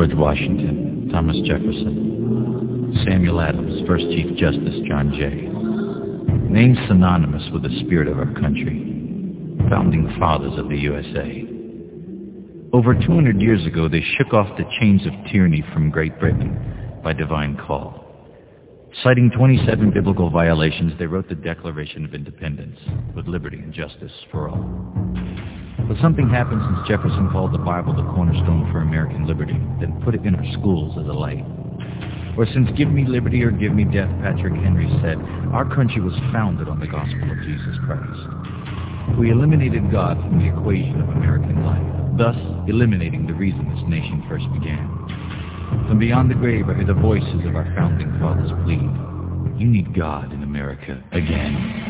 George Washington, Thomas Jefferson, Samuel Adams, First Chief Justice John Jay. Names synonymous with the spirit of our country, founding fathers of the USA. Over 200 years ago, they shook off the chains of tyranny from Great Britain by divine call. Citing 27 biblical violations, they wrote the Declaration of Independence with liberty and justice for all. But something happened since Jefferson called the Bible the cornerstone for American liberty, then put it in our schools as a light. Or since give me liberty or give me death, Patrick Henry said, our country was founded on the gospel of Jesus Christ. We eliminated God from the equation of American life, thus eliminating the reason this nation first began. From beyond the grave, I hear the voices of our founding fathers plead. You need God in America again.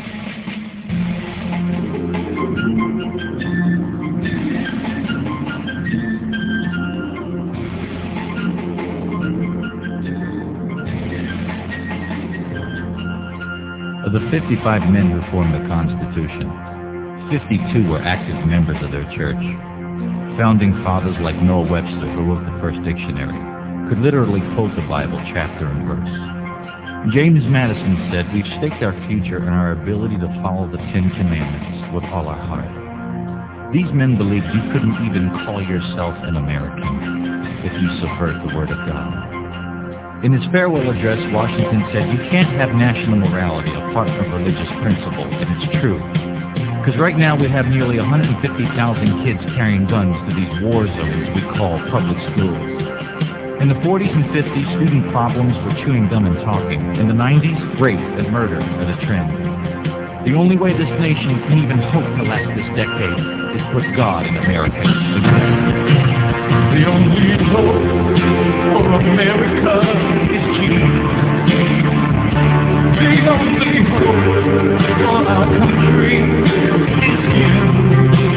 Of the 55 men who formed the Constitution, 52 were active members of their church. Founding fathers like Noah Webster, who wrote the first dictionary, could literally quote the Bible chapter and verse. James Madison said, we've staked our future in our ability to follow the 10 Commandments with all our heart. These men believed you couldn't even call yourself an American if you subvert the Word of God. In his farewell address, Washington said, you can't have national morality apart from religious principle, and it's true. Because right now we have nearly 150,000 kids carrying guns to these war zones we call public schools. In the 40s and 50s, student problems were chewing gum and talking. In the 90s, rape and murder are the trend. The only way this nation can even hope to last this decade is put God in America again. The only hope for America is Jesus. The only hope for our country is Him.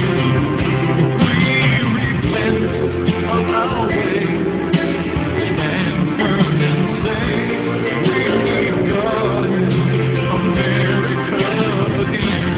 If we repent of our ways, stand firm and say, we need God in America again.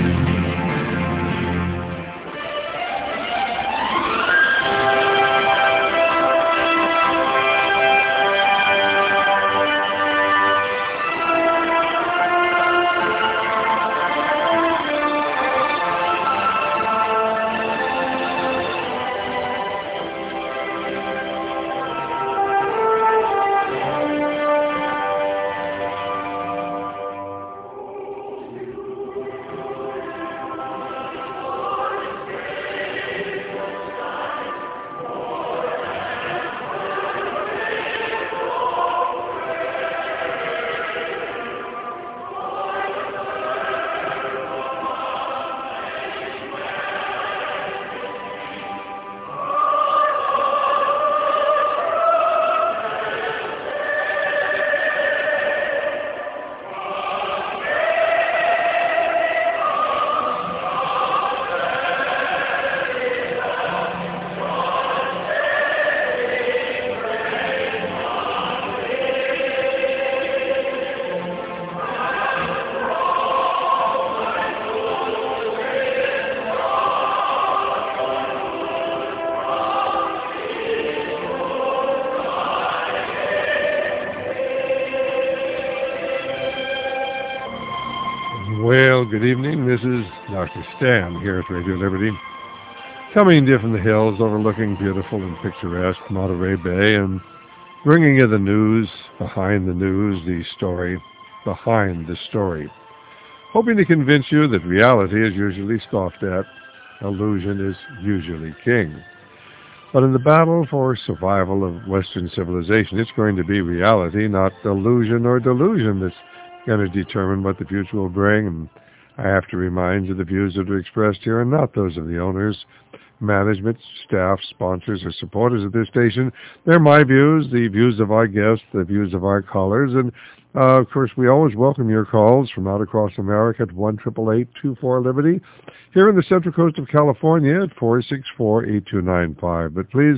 Well, good evening. This is Dr. Stan here at Radio Liberty, coming to you from the hills overlooking beautiful and picturesque Monterey Bay and bringing you the news, behind the news, the story, behind the story. Hoping to convince you that reality is usually scoffed at, illusion is usually king. But in the battle for survival of Western civilization, it's going to be reality, not illusion or delusion, that's going to determine what the future will bring. And I have to remind you the views that are expressed here are not those of the owners, management, staff, sponsors, or supporters of this station. They're my views, the views of our guests, the views of our callers. And, of course, we always welcome your calls from out across America at 1-888-24-LIBERTY. Here in the Central Coast of California at 464-8295. But please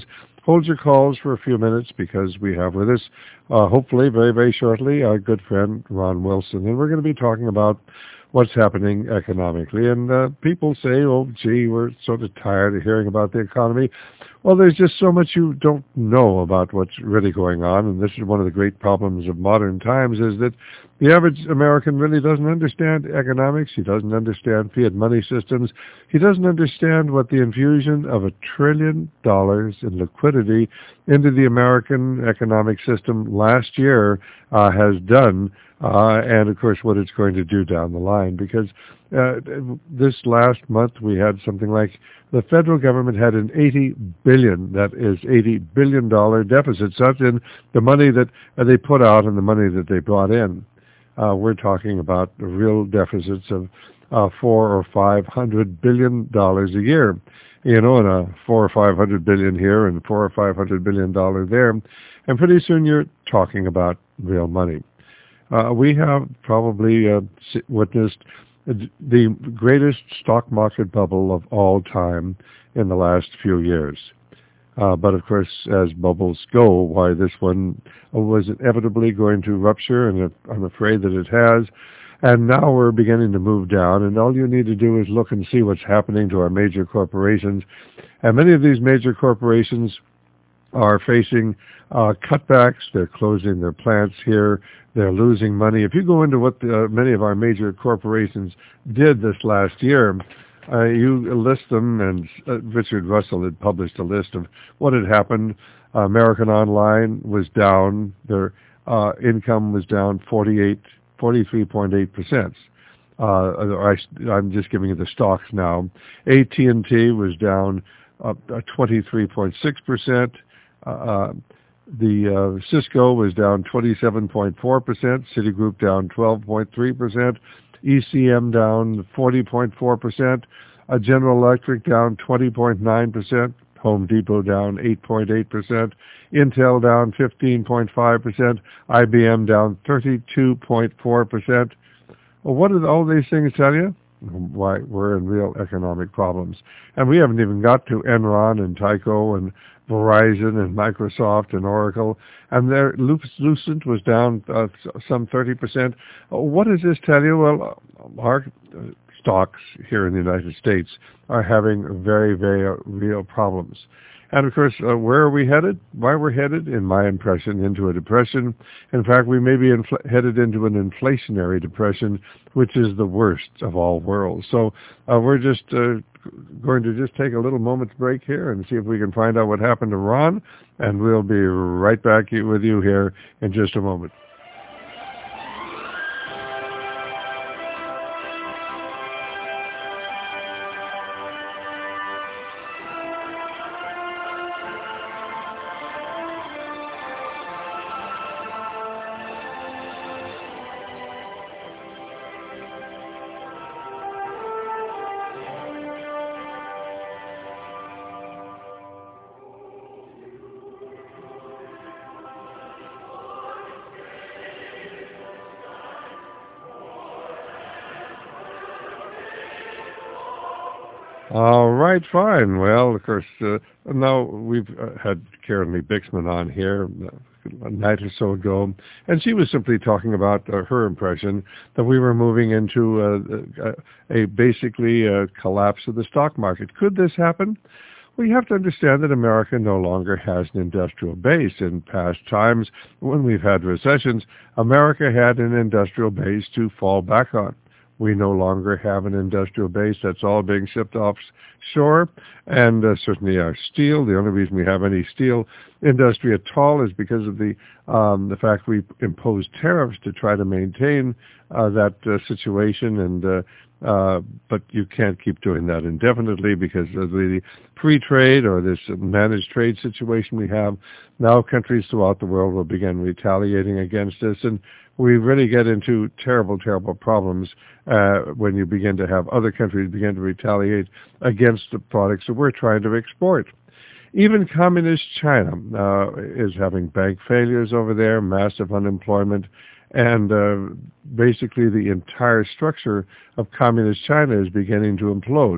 hold your calls for a few minutes because we have with us, hopefully very, very shortly, our good friend Ron Wilson. And we're going to be talking about what's happening economically. And people say, oh, gee, we're sort of tired of hearing about the economy. Well, there's just so much you don't know about what's really going on, and this is one of the great problems of modern times, is that the average American really doesn't understand economics. He doesn't understand fiat money systems. He doesn't understand what the infusion of $1 trillion in liquidity into the American economic system last year has done, and, of course, what it's going to do down the line. Because this last month we had something like the federal government had an $80 billion deficit, such in the money that they put out and the money that they brought in. We're talking about real deficits of $400 or $500 billion a year. You know, and a $400 or $500 billion here and $400 or $500 billion there, and pretty soon you're talking about real money. We have probably witnessed the greatest stock market bubble of all time in the last few years. But of course, as bubbles go, why this one was inevitably going to rupture, and I'm afraid that it has. And now we're beginning to move down, and all you need to do is look and see what's happening to our major corporations. And many of these major corporations are facing cutbacks. They're closing their plants here. They're losing money. If you go into what many of our major corporations did this last year, you list them, and Richard Russell had published a list of what had happened. American Online was down. Their income was down 43.8%. I'm just giving you the stocks now. AT&T was down 23.6%. The Cisco was down 27.4%. Citigroup down 12.3%. ECM down 40.4%. General Electric down 20.9%. Home Depot down 8.8%. Intel down 15.5%. IBM down 32.4%. Well, what did all these things tell you? Why we're in real economic problems. And we haven't even got to Enron and Tyco and Verizon and Microsoft and Oracle. And their Lucent was down some 30%. What does this tell you? Well, our stocks here in the United States are having very, very real problems. And, of course, where are we headed? Why we're headed, in my impression, into a depression. In fact, we may be headed into an inflationary depression, which is the worst of all worlds. So we're just going to just take a little moment's break here and see if we can find out what happened to Ron, and we'll be right back with you here in just a moment. All right, fine. Well, of course, now we've had Karen Lee Bixman on here a night or so ago, and she was simply talking about her impression that we were moving into basically a collapse of the stock market. Could this happen? Well, you have to understand that America no longer has an industrial base. In past times, when we've had recessions, America had an industrial base to fall back on. We no longer have an industrial base. That's all being shipped offshore. And certainly our steel, the only reason we have any steel industry at all is because of the fact we imposed tariffs to try to maintain that situation. And but you can't keep doing that indefinitely because of the free trade or this managed trade situation we have. Now countries throughout the world will begin retaliating against us, and we really get into terrible, terrible problems when you begin to have other countries begin to retaliate against the products that we're trying to export. Even communist China is having bank failures over there, massive unemployment, and basically the entire structure of communist China is beginning to implode.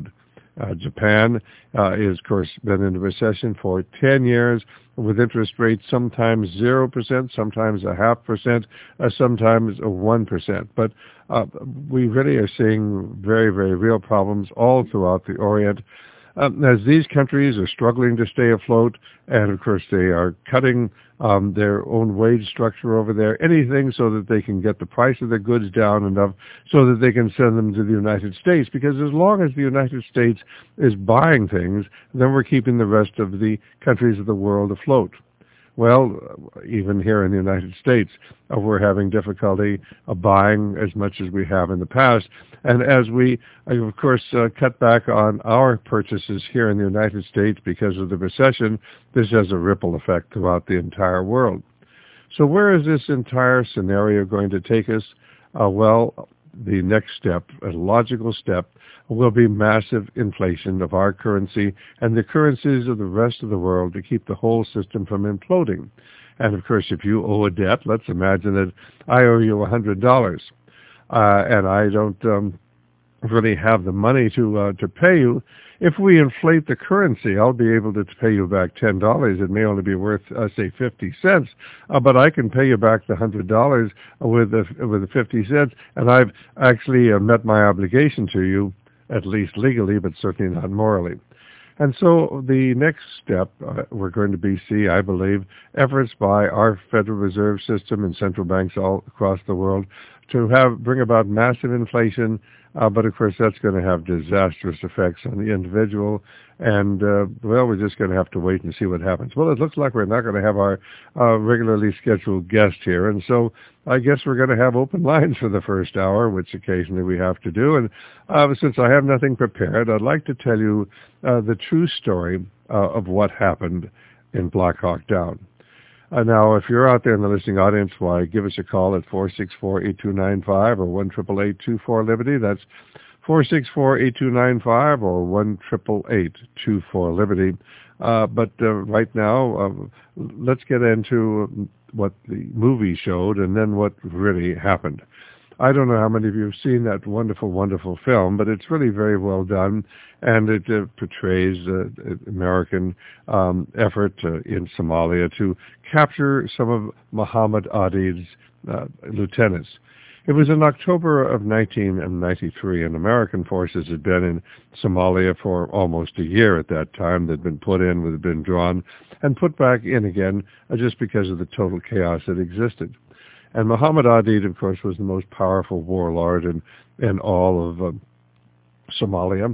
Japan is, of course, been in a recession for 10 years with interest rates sometimes 0%, sometimes 0.5%, sometimes 1%. But we really are seeing very, very real problems all throughout the Orient. As these countries are struggling to stay afloat, and of course they are cutting their own wage structure over there, anything so that they can get the price of their goods down enough so that they can send them to the United States. Because as long as the United States is buying things, then we're keeping the rest of the countries of the world afloat. Well, even here in the United States, we're having difficulty buying as much as we have in the past. And as we, of course, cut back on our purchases here in the United States because of the recession, this has a ripple effect throughout the entire world. So where is this entire scenario going to take us? Well, the next step, a logical step, will be massive inflation of our currency and the currencies of the rest of the world to keep the whole system from imploding. And of course, if you owe a debt, let's imagine that I owe you $100, and I don't really have the money to pay you. If we inflate the currency, I'll be able to pay you back $10. It may only be worth, say, 50 cents, but I can pay you back the $100 with the 50 cents, and I've actually met my obligation to you, at least legally, but certainly not morally. And so the next step, we're going to see, I believe, efforts by our Federal Reserve System and central banks all across the world to bring about massive inflation, but of course that's going to have disastrous effects on the individual, and well, we're just going to have to wait and see what happens. Well, it looks like we're not going to have our regularly scheduled guest here, and so I guess we're going to have open lines for the first hour, which occasionally we have to do. And since I have nothing prepared, I'd like to tell you the true story of what happened in Black Hawk Down. Now, if you're out there in the listening audience, why, give us a call at 464-8295 or 1-888-24-LIBERTY. That's 464-8295 or 1-888-24-LIBERTY. But right now, let's get into what the movie showed and then what really happened. I don't know how many of you have seen that wonderful, wonderful film, but it's really very well done, and it portrays American effort in Somalia to capture some of Muhammad Aidid's lieutenants. It was in October of 1993, and American forces had been in Somalia for almost a year at that time. They'd been put in, had been drawn, and put back in again just because of the total chaos that existed. And Muhammad Aidid, of course, was the most powerful warlord in all of Somalia.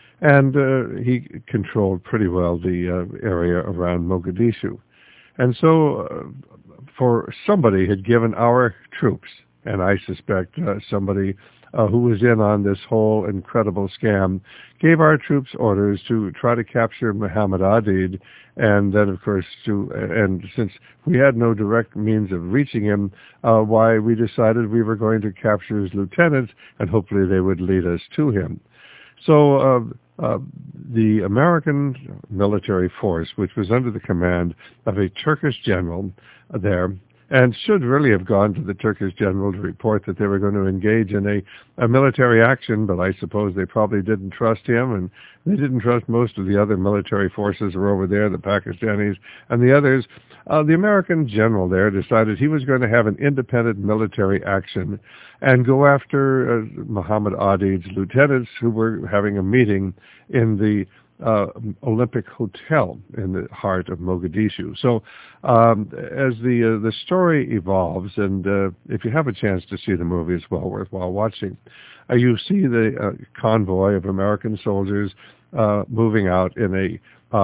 And he controlled pretty well the area around Mogadishu. And so for somebody had given our troops, and I suspect somebody who was in on this whole incredible scam, gave our troops orders to try to capture Muhammad Aidid, and then, of course, and since we had no direct means of reaching him, why we decided we were going to capture his lieutenants, and hopefully they would lead us to him. So the American military force, which was under the command of a Turkish general there, and should really have gone to the Turkish general to report that they were going to engage in a military action, but I suppose they probably didn't trust him, and they didn't trust most of the other military forces who were over there, the Pakistanis and the others. The American general there decided he was going to have an independent military action and go after Muhammad Aidid's lieutenants who were having a meeting in the Olympic Hotel in the heart of Mogadishu. So as the story evolves, and if you have a chance to see the movie, it's well worthwhile watching, you see the convoy of American soldiers moving out in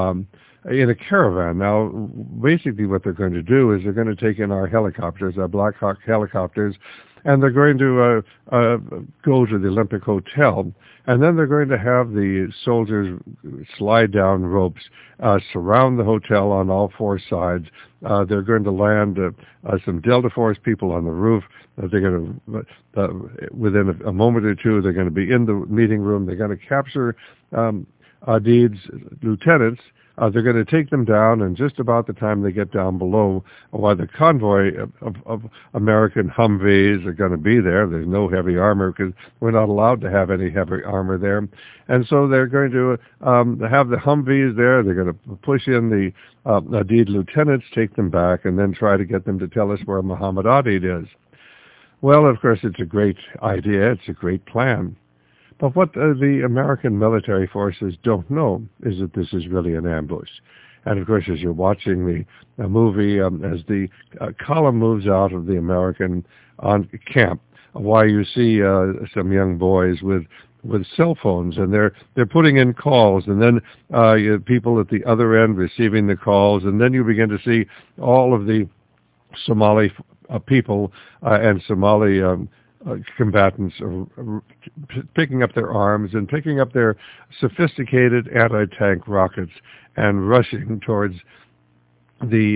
a caravan. Now, basically what they're going to do is they're going to take in our helicopters, our Black Hawk helicopters, and they're going to go to the Olympic Hotel, and then they're going to have the soldiers slide down ropes, surround the hotel on all four sides. They're going to land some Delta Force people on the roof. They're going to, within a moment or two, they're going to be in the meeting room. They're going to capture Aidid's lieutenants, they're going to take them down, and just about the time they get down below, while the convoy of American Humvees are going to be there, there's no heavy armor because we're not allowed to have any heavy armor there. And so they're going to have the Humvees there. They're going to push in the Adid lieutenants, take them back, and then try to get them to tell us where Muhammad Adid is. Well, of course, it's a great idea. It's a great plan. But what the American military forces don't know is that this is really an ambush. And, of course, as you're watching the movie, as the column moves out of the American camp, why you see some young boys with cell phones, and they're putting in calls, and then you have people at the other end receiving the calls, and then you begin to see all of the Somali people and Somali combatants picking up their arms and picking up their sophisticated anti-tank rockets and rushing towards the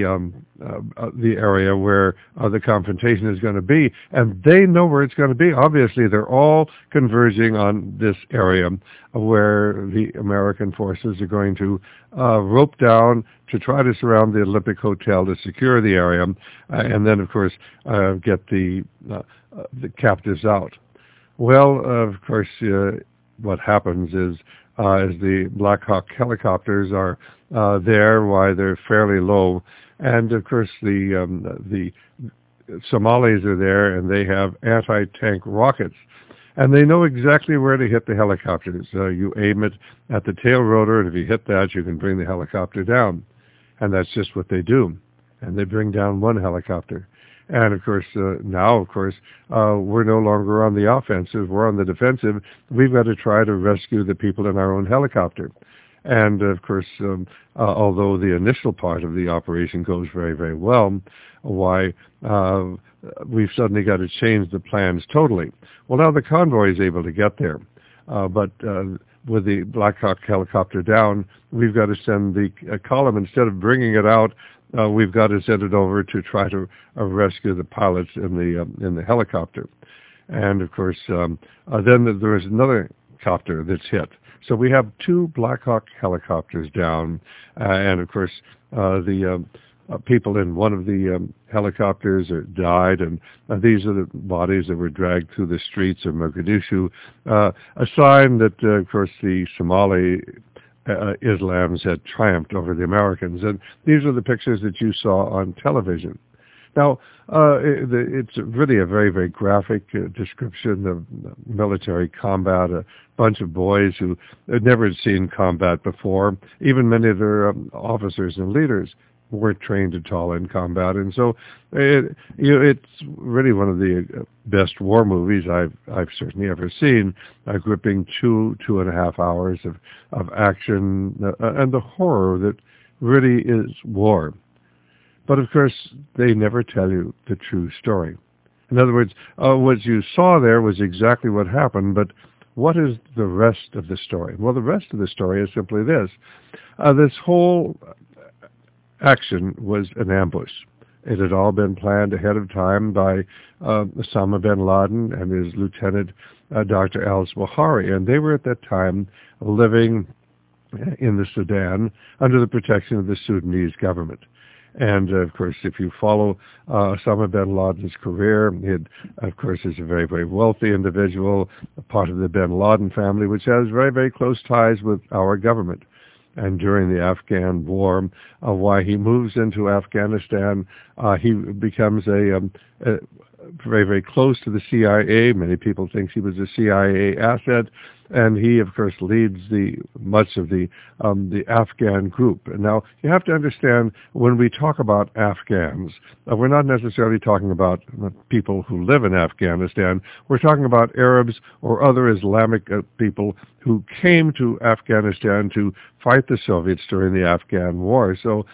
area where the confrontation is going to be. And they know where it's going to be. Obviously, they're all converging on this area where the American forces are going to rope down to try to surround the Olympic Hotel to secure the area, and then, of course, get the captives out. Well, of course, what happens is as the Black Hawk helicopters are there, why they're fairly low, and of course the Somalis are there, and they have anti-tank rockets, and they know exactly where to hit the helicopters. You aim it at the tail rotor, and if you hit that, you can bring the helicopter down, and that's just what they do, and they bring down one helicopter. And, of course, now, we're no longer on the offensive. We're on the defensive. We've got to try to rescue the people in our own helicopter. And, of course, although the initial part of the operation goes very, very well, why we've suddenly got to change the plans totally. Well, now the convoy is able to get there. But with the Black Hawk helicopter down, we've got to send the column, instead of bringing it out, we've got to send it over to try to rescue the pilots in the helicopter. And, of course, then there is another copter that's hit. So we have two Black Hawk helicopters down, and, of course, the people in one of the helicopters died, and these are the bodies that were dragged through the streets of Mogadishu, a sign that, of course, the Somali Islams had triumphed over the Americans. And these are the pictures that you saw on television. Now, it's really a very, very graphic description of military combat, a bunch of boys who had never seen combat before. Even many of their officers and leaders weren't trained at all in combat. And so it's really one of the best war movies I've certainly ever seen, a gripping 2.5 hours of action and the horror that really is war. But, of course, they never tell you the true story. In other words, what you saw there was exactly what happened, but what is the rest of the story? Well, the rest of the story is simply this. This whole action was an ambush. It had all been planned ahead of time by Osama bin Laden and his lieutenant, Dr. al-Zawahiri, and they were at that time living in the Sudan under the protection of the Sudanese government. And, of course, if you follow Osama bin Laden's career, he, of course, is a very, very wealthy individual, a part of the bin Laden family, which has very, very close ties with our government. And during the Afghan war, why he moves into Afghanistan, he becomes a very, very close to the CIA. Many people think he was a CIA asset, and he, of course, leads much of the Afghan group. And now you have to understand, when we talk about Afghans, we're not necessarily talking about people who live in Afghanistan. We're talking about Arabs or other Islamic people who came to Afghanistan to fight the Soviets during the Afghan war. So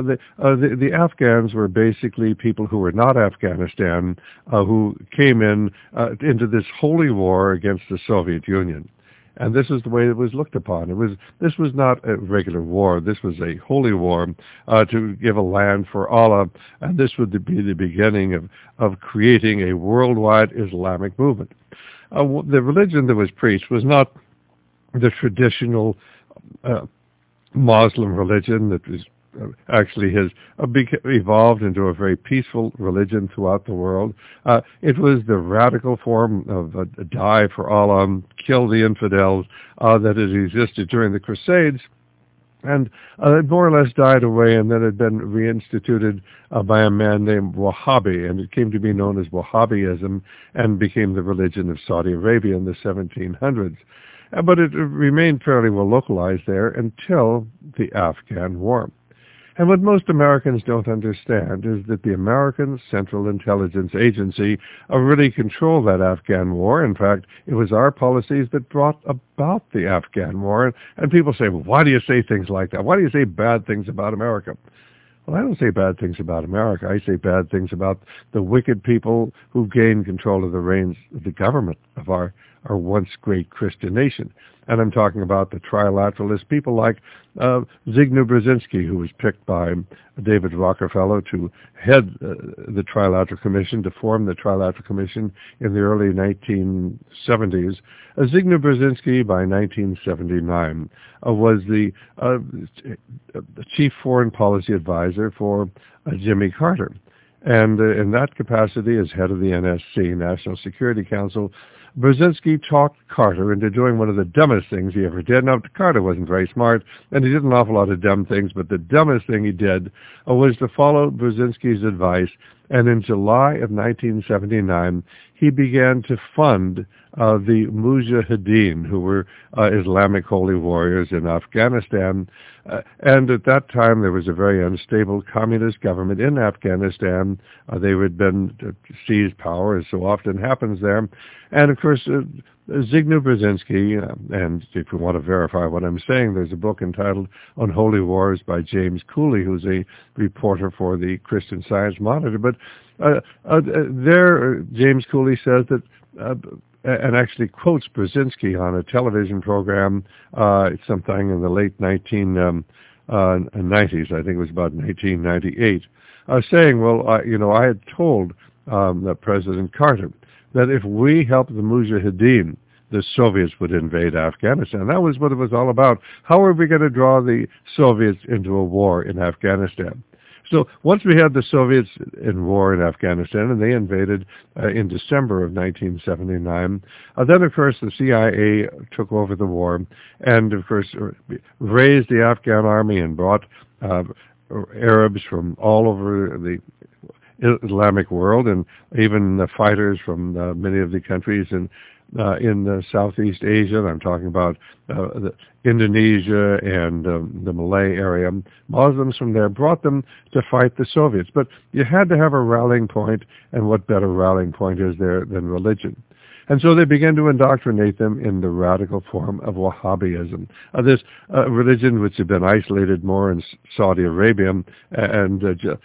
the Afghans were basically people who were not Afghanistan, who came into this holy war against the Soviet Union. And this is the way it was looked upon. This was not a regular war. This was a holy war to give a land for Allah, and this would be the beginning of creating a worldwide Islamic movement. The religion that was preached was not the traditional Muslim religion that was actually has evolved into a very peaceful religion throughout the world. It was the radical form of a die for Allah, kill the infidels that had existed during the Crusades. And it more or less died away, and then had been reinstituted by a man named Wahhabi, and it came to be known as Wahhabism and became the religion of Saudi Arabia in the 1700s. But it remained fairly well localized there until the Afghan War. And what most Americans don't understand is that the American Central Intelligence Agency really controlled that Afghan war. In fact, it was our policies that brought about the Afghan war. And people say, well, why do you say things like that? Why do you say bad things about America? Well, I don't say bad things about America. I say bad things about the wicked people who gained control of the reins of the government of our once great Christian nation. And I'm talking about the trilateralist people like Zygmunt Brzezinski, who was picked by David Rockefeller to head the Trilateral Commission, to form the Trilateral Commission in the early 1970s. Zygmunt Brzezinski, by 1979, was the chief foreign policy advisor for Jimmy Carter. And in that capacity, as head of the NSC, National Security Council, Brzezinski talked Carter into doing one of the dumbest things he ever did. Now, Carter wasn't very smart, and he did an awful lot of dumb things, but the dumbest thing he did was to follow Brzezinski's advice, and in July of 1979, he began to fund the Mujahideen, who were Islamic holy warriors in Afghanistan. And at that time, there was a very unstable communist government in Afghanistan. They had been seized power, as so often happens there. And, of course, Zygmunt Brzezinski, and if you want to verify what I'm saying, there's a book entitled Unholy Wars by James Cooley, who's a reporter for the Christian Science Monitor. But there, James Cooley says that, and actually quotes Brzezinski on a television program sometime in the late 1990s, I think it was about 1998, saying, well, I had told President Carter that if we helped the Mujahideen, the Soviets would invade Afghanistan. That was what it was all about. How are we going to draw the Soviets into a war in Afghanistan? So once we had the Soviets in war in Afghanistan, and they invaded in December of 1979, then, of course, the CIA took over the war and, of course, raised the Afghan army and brought Arabs from all over the Islamic world, and even the fighters from many of the countries in Southeast Asia. I'm talking about Indonesia and the Malay area. Muslims from there brought them to fight the Soviets. But you had to have a rallying point, and what better rallying point is there than religion? And so they began to indoctrinate them in the radical form of Wahhabism, this religion which had been isolated more in Saudi Arabia, and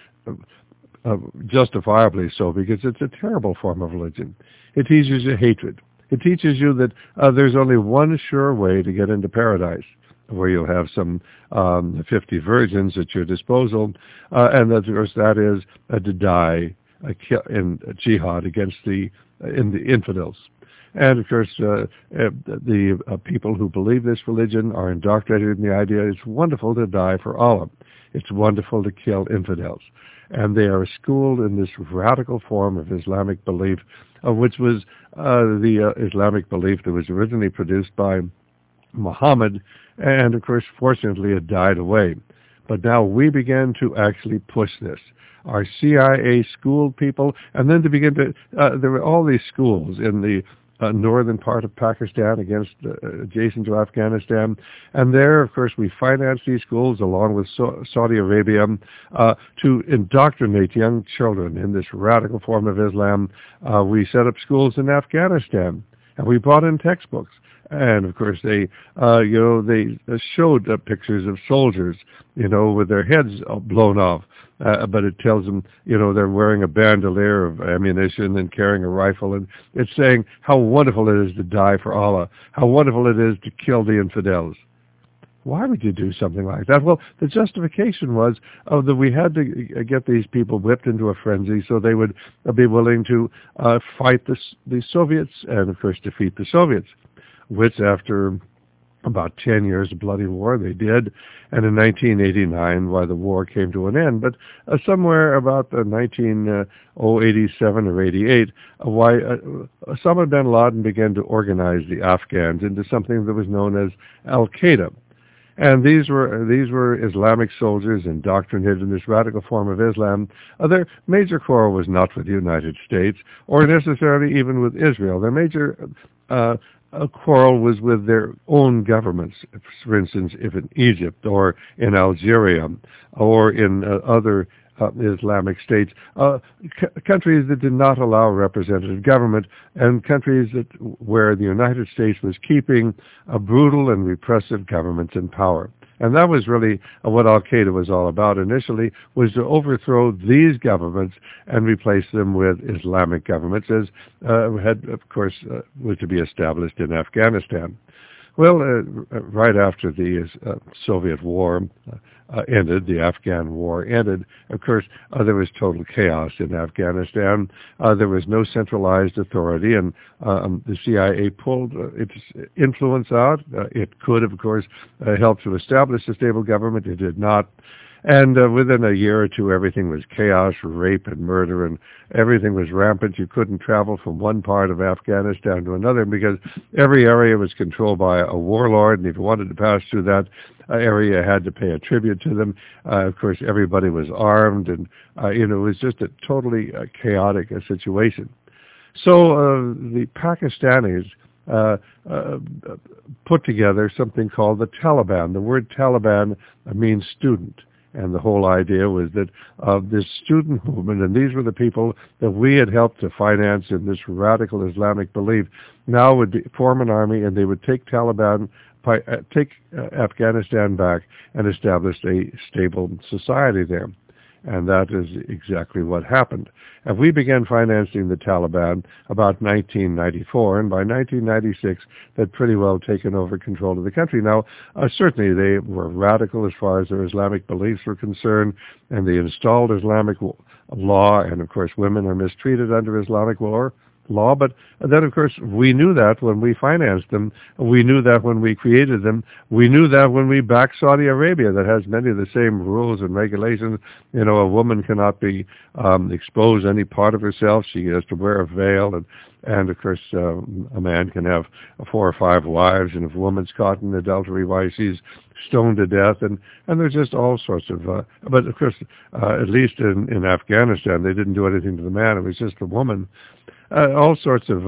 justifiably so, because it's a terrible form of religion. It teaches you hatred. It teaches you that there's only one sure way to get into paradise, where you'll have some 50 virgins at your disposal, and of course that is to die in jihad against the infidels. And of course, the people who believe this religion are indoctrinated in the idea it's wonderful to die for Allah. It's wonderful to kill infidels. And they are schooled in this radical form of Islamic belief, which was the Islamic belief that was originally produced by Muhammad, and of course, fortunately, it died away. But now we began to actually push this. Our CIA schooled people, and then to begin to, there were all these schools in the northern part of Pakistan adjacent to Afghanistan. And there, of course, we financed these schools along with Saudi Arabia to indoctrinate young children in this radical form of Islam. We set up schools in Afghanistan, and we brought in textbooks. And of course, they showed pictures of soldiers, with their heads blown off. But it tells them, they're wearing a bandolier of ammunition and carrying a rifle, and it's saying how wonderful it is to die for Allah, how wonderful it is to kill the infidels. Why would you do something like that? Well, the justification was that we had to get these people whipped into a frenzy so they would be willing to fight the Soviets and, of course, defeat the Soviets, which after about 10 years of bloody war. They did. And in 1989, why the war came to an end. But somewhere about 1987 or 88, Osama bin Laden began to organize the Afghans into something that was known as Al-Qaeda. And these were Islamic soldiers indoctrinated in this radical form of Islam. Their major quarrel was not with the United States or necessarily even with Israel. Their major quarrel was with their own governments. For instance, if in Egypt or in Algeria or in other Islamic states, countries that did not allow representative government, and countries where the United States was keeping a brutal and repressive governments in power. And that was really what Al-Qaeda was all about initially, was to overthrow these governments and replace them with Islamic governments, as had, of course, was to be established in Afghanistan. Well, right after the Soviet war ended, the Afghan war ended, of course, there was total chaos in Afghanistan. There was no centralized authority, and the CIA pulled its influence out. It could, of course, help to establish a stable government. It did not. And within a year or two, everything was chaos, rape and murder, and everything was rampant. You couldn't travel from one part of Afghanistan to another because every area was controlled by a warlord, and if you wanted to pass through that area, you had to pay a tribute to them. Of course, everybody was armed, and it was just a totally chaotic situation. So the Pakistanis put together something called the Taliban. The word Taliban means student. And the whole idea was that this student movement, and these were the people that we had helped to finance in this radical Islamic belief, now would form an army, and they would take Afghanistan back and establish a stable society there. And that is exactly what happened. And we began financing the Taliban about 1994, and by 1996, they'd pretty well taken over control of the country. Now, certainly they were radical as far as their Islamic beliefs were concerned, and they installed Islamic law, and of course women are mistreated under Islamic law, but then, of course, we knew that when we financed them. We knew that when we created them. We knew that when we backed Saudi Arabia, that has many of the same rules and regulations. You know, a woman cannot be expose any part of herself. She has to wear a veil, and of course, a man can have 4 or 5 wives, and if a woman's caught in adultery, why, she's stoned to death, and there's just all sorts of, but of course, at least in Afghanistan, they didn't do anything to the man. It was just the woman. All sorts of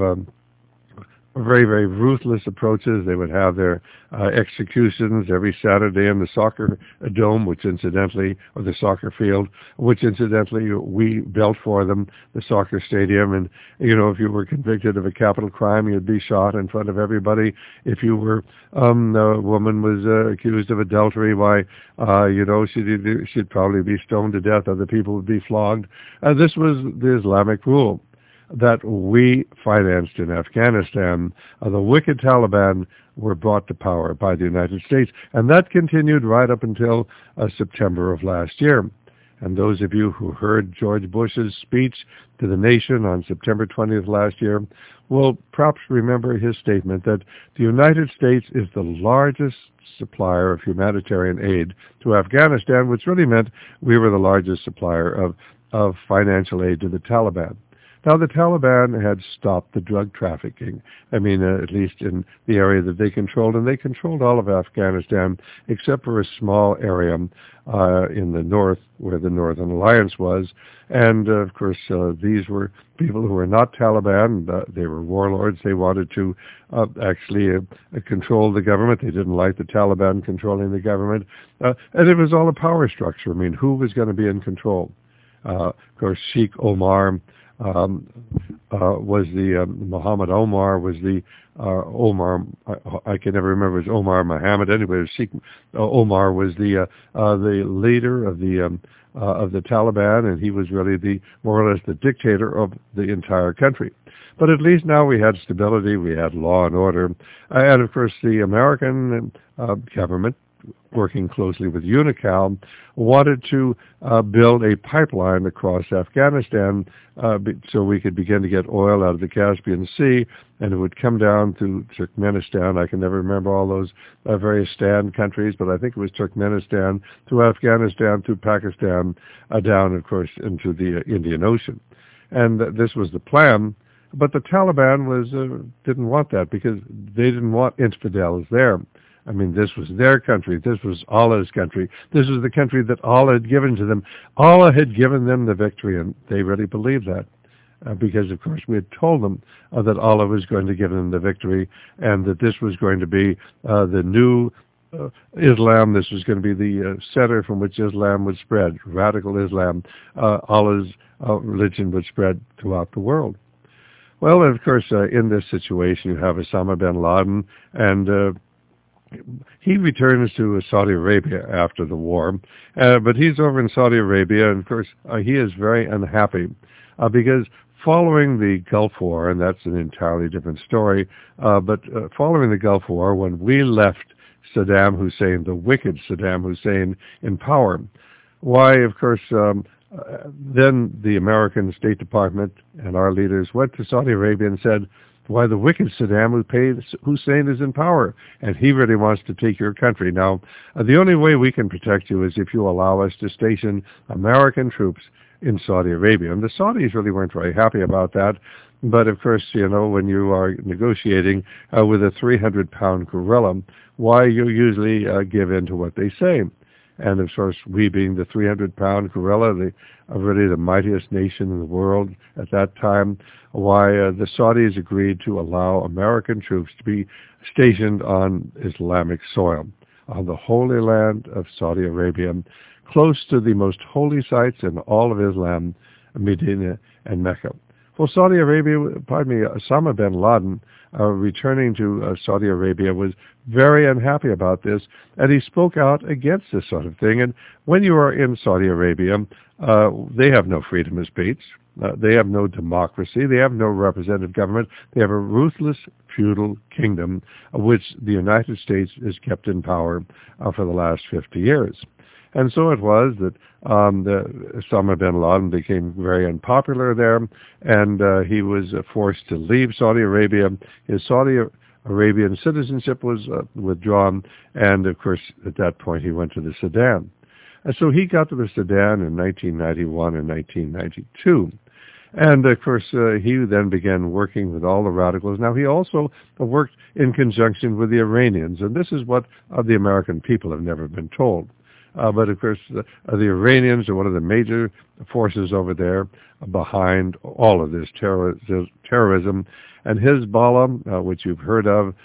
very, very ruthless approaches. They would have their executions every Saturday in the soccer dome, which incidentally, or the soccer field, which incidentally we built for them, the soccer stadium. And, you know, if you were convicted of a capital crime, you'd be shot in front of everybody. If you were, a woman was accused of adultery, why, you know, she'd probably be stoned to death. Other people would be flogged. This was the Islamic rule that we financed in Afghanistan. The wicked Taliban were brought to power by the United States, and that continued right up until September of last year. And those of you who heard George Bush's speech to the nation on September 20th last year will perhaps remember his statement that the United States is the largest supplier of humanitarian aid to Afghanistan, which really meant we were the largest supplier of financial aid to the Taliban. Now, the Taliban had stopped the drug trafficking, at least in the area that they controlled, and they controlled all of Afghanistan except for a small area in the north where the Northern Alliance was. And, of course, these were people who were not Taliban. They were warlords. They wanted to actually control the government. They didn't like the Taliban controlling the government. And it was all a power structure. Who was going to be in control? Of course, Sheikh Omar was the Muhammad Omar was the Omar. I can never remember. It was Omar Muhammad. Anyway, Sheikh Omar was the leader of the Taliban, and he was really more or less the dictator of the entire country. But at least now we had stability, we had law and order, and of course the American government working closely with Unocal, wanted to build a pipeline across Afghanistan so we could begin to get oil out of the Caspian Sea, and it would come down to Turkmenistan. I can never remember all those various Stan countries, but I think it was Turkmenistan, through Afghanistan, through Pakistan, down, of course, into the Indian Ocean. And this was the plan. But the Taliban didn't want that because they didn't want infidels there. I mean, this was their country. This was Allah's country. This was the country that Allah had given to them. Allah had given them the victory, and they really believed that because, of course, we had told them that Allah was going to give them the victory and that this was going to be the new Islam. This was going to be the center from which Islam would spread, radical Islam. Allah's religion would spread throughout the world. Well, of course, in this situation, you have Osama bin Laden, and he returns to Saudi Arabia after the war, but he's over in Saudi Arabia, and of course, he is very unhappy because following the Gulf War, and that's an entirely different story, but following the Gulf War, when we left Saddam Hussein, the wicked Saddam Hussein, in power, why, of course, then the American State Department and our leaders went to Saudi Arabia and said, why, the wicked Saddam Hussein is in power, and he really wants to take your country. Now, the only way we can protect you is if you allow us to station American troops in Saudi Arabia. And the Saudis really weren't very happy about that. But, of course, you know, when you are negotiating with a 300-pound gorilla, why, you usually give in to what they say. And, of course, we being the 300-pound gorilla, really the mightiest nation in the world at that time, why the Saudis agreed to allow American troops to be stationed on Islamic soil, on the Holy Land of Saudi Arabia, close to the most holy sites in all of Islam, Medina and Mecca. Well, Saudi Arabia, Osama bin Laden, returning to Saudi Arabia, was very unhappy about this, and he spoke out against this sort of thing. And when you are in Saudi Arabia, they have no freedom of speech. They have no democracy. They have no representative government. They have a ruthless feudal kingdom, which the United States has kept in power for the last 50 years. And so it was that Osama bin Laden became very unpopular there, and he was forced to leave Saudi Arabia. His Saudi Arabian citizenship was withdrawn, and of course, at that point, he went to the Sudan. And so he got to the Sudan in 1991 and 1992. And, of course, he then began working with all the radicals. Now, he also worked in conjunction with the Iranians, and this is what the American people have never been told. But, of course, the Iranians are one of the major forces over there behind all of this terrorism. And Hezbollah, which you've heard of,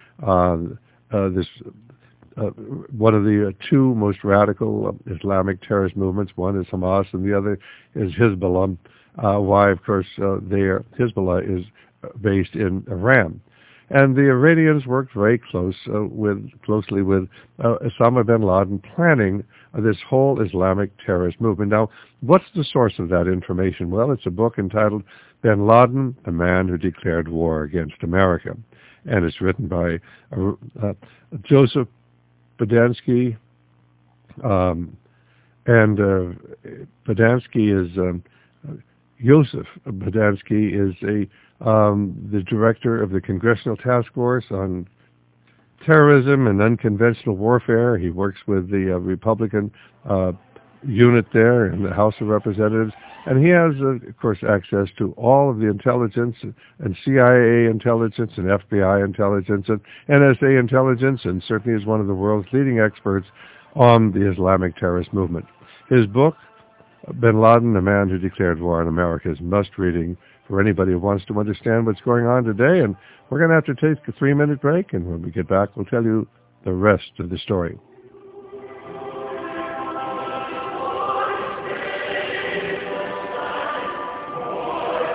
one of the two most radical Islamic terrorist movements, one is Hamas and the other is Hezbollah. Why, of course, Hezbollah is based in Iran. And the Iranians worked very closely with Osama bin Laden planning this whole Islamic terrorist movement. Now, what's the source of that information? Well, it's a book entitled Bin Laden, the Man Who Declared War Against America. And it's written by Joseph Bodansky. Joseph Bodansky is the director of the Congressional Task Force on Terrorism and Unconventional Warfare. He works with the Republican unit there in the House of Representatives, and he has, of course, access to all of the intelligence and CIA intelligence and FBI intelligence and NSA intelligence, and certainly is one of the world's leading experts on the Islamic terrorist movement. His book, Bin Laden, the Man Who Declared War on America, is must-reading for anybody who wants to understand what's going on today. And we're going to have to take a 3-minute break, and when we get back, we'll tell you the rest of the story.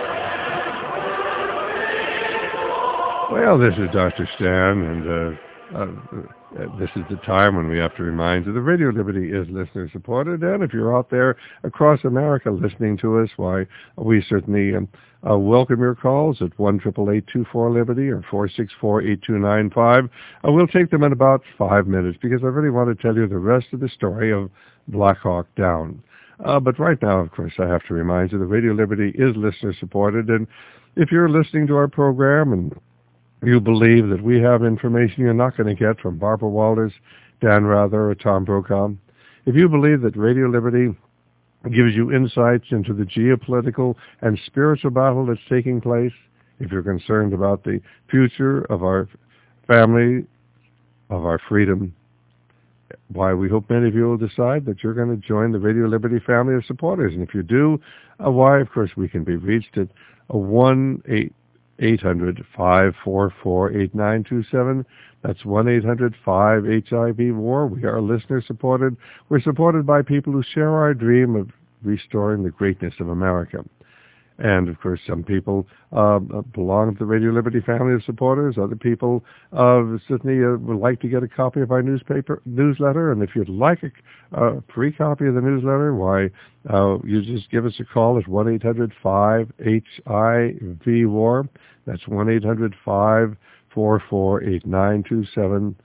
Well, this is Dr. Stan, and this is the time when we have to remind you that Radio Liberty is listener-supported, and if you're out there across America listening to us, why, we certainly welcome your calls at 1-888-24-LIBERTY or 464-8295. We'll take them in about 5 minutes because I really want to tell you the rest of the story of Black Hawk Down. But right now, of course, I have to remind you that Radio Liberty is listener-supported, and if you're listening to our program and you believe that we have information you're not going to get from Barbara Walters, Dan Rather, or Tom Brokaw, if you believe that Radio Liberty gives you insights into the geopolitical and spiritual battle that's taking place, if you're concerned about the future of our family, of our freedom, why, we hope many of you will decide that you're going to join the Radio Liberty family of supporters. And if you do, why, of course, we can be reached at 1-800-544-8927. That's 1-800-5-HIV-WAR. We are listener-supported. We're supported by people who share our dream of restoring the greatness of America. And, of course, some people belong to the Radio Liberty family of supporters. Other people certainly would like to get a copy of our newsletter. And if you'd like a free copy of the newsletter, why, you just give us a call at 1-800-5-HIV-WAR. That's 1-800-544-8927.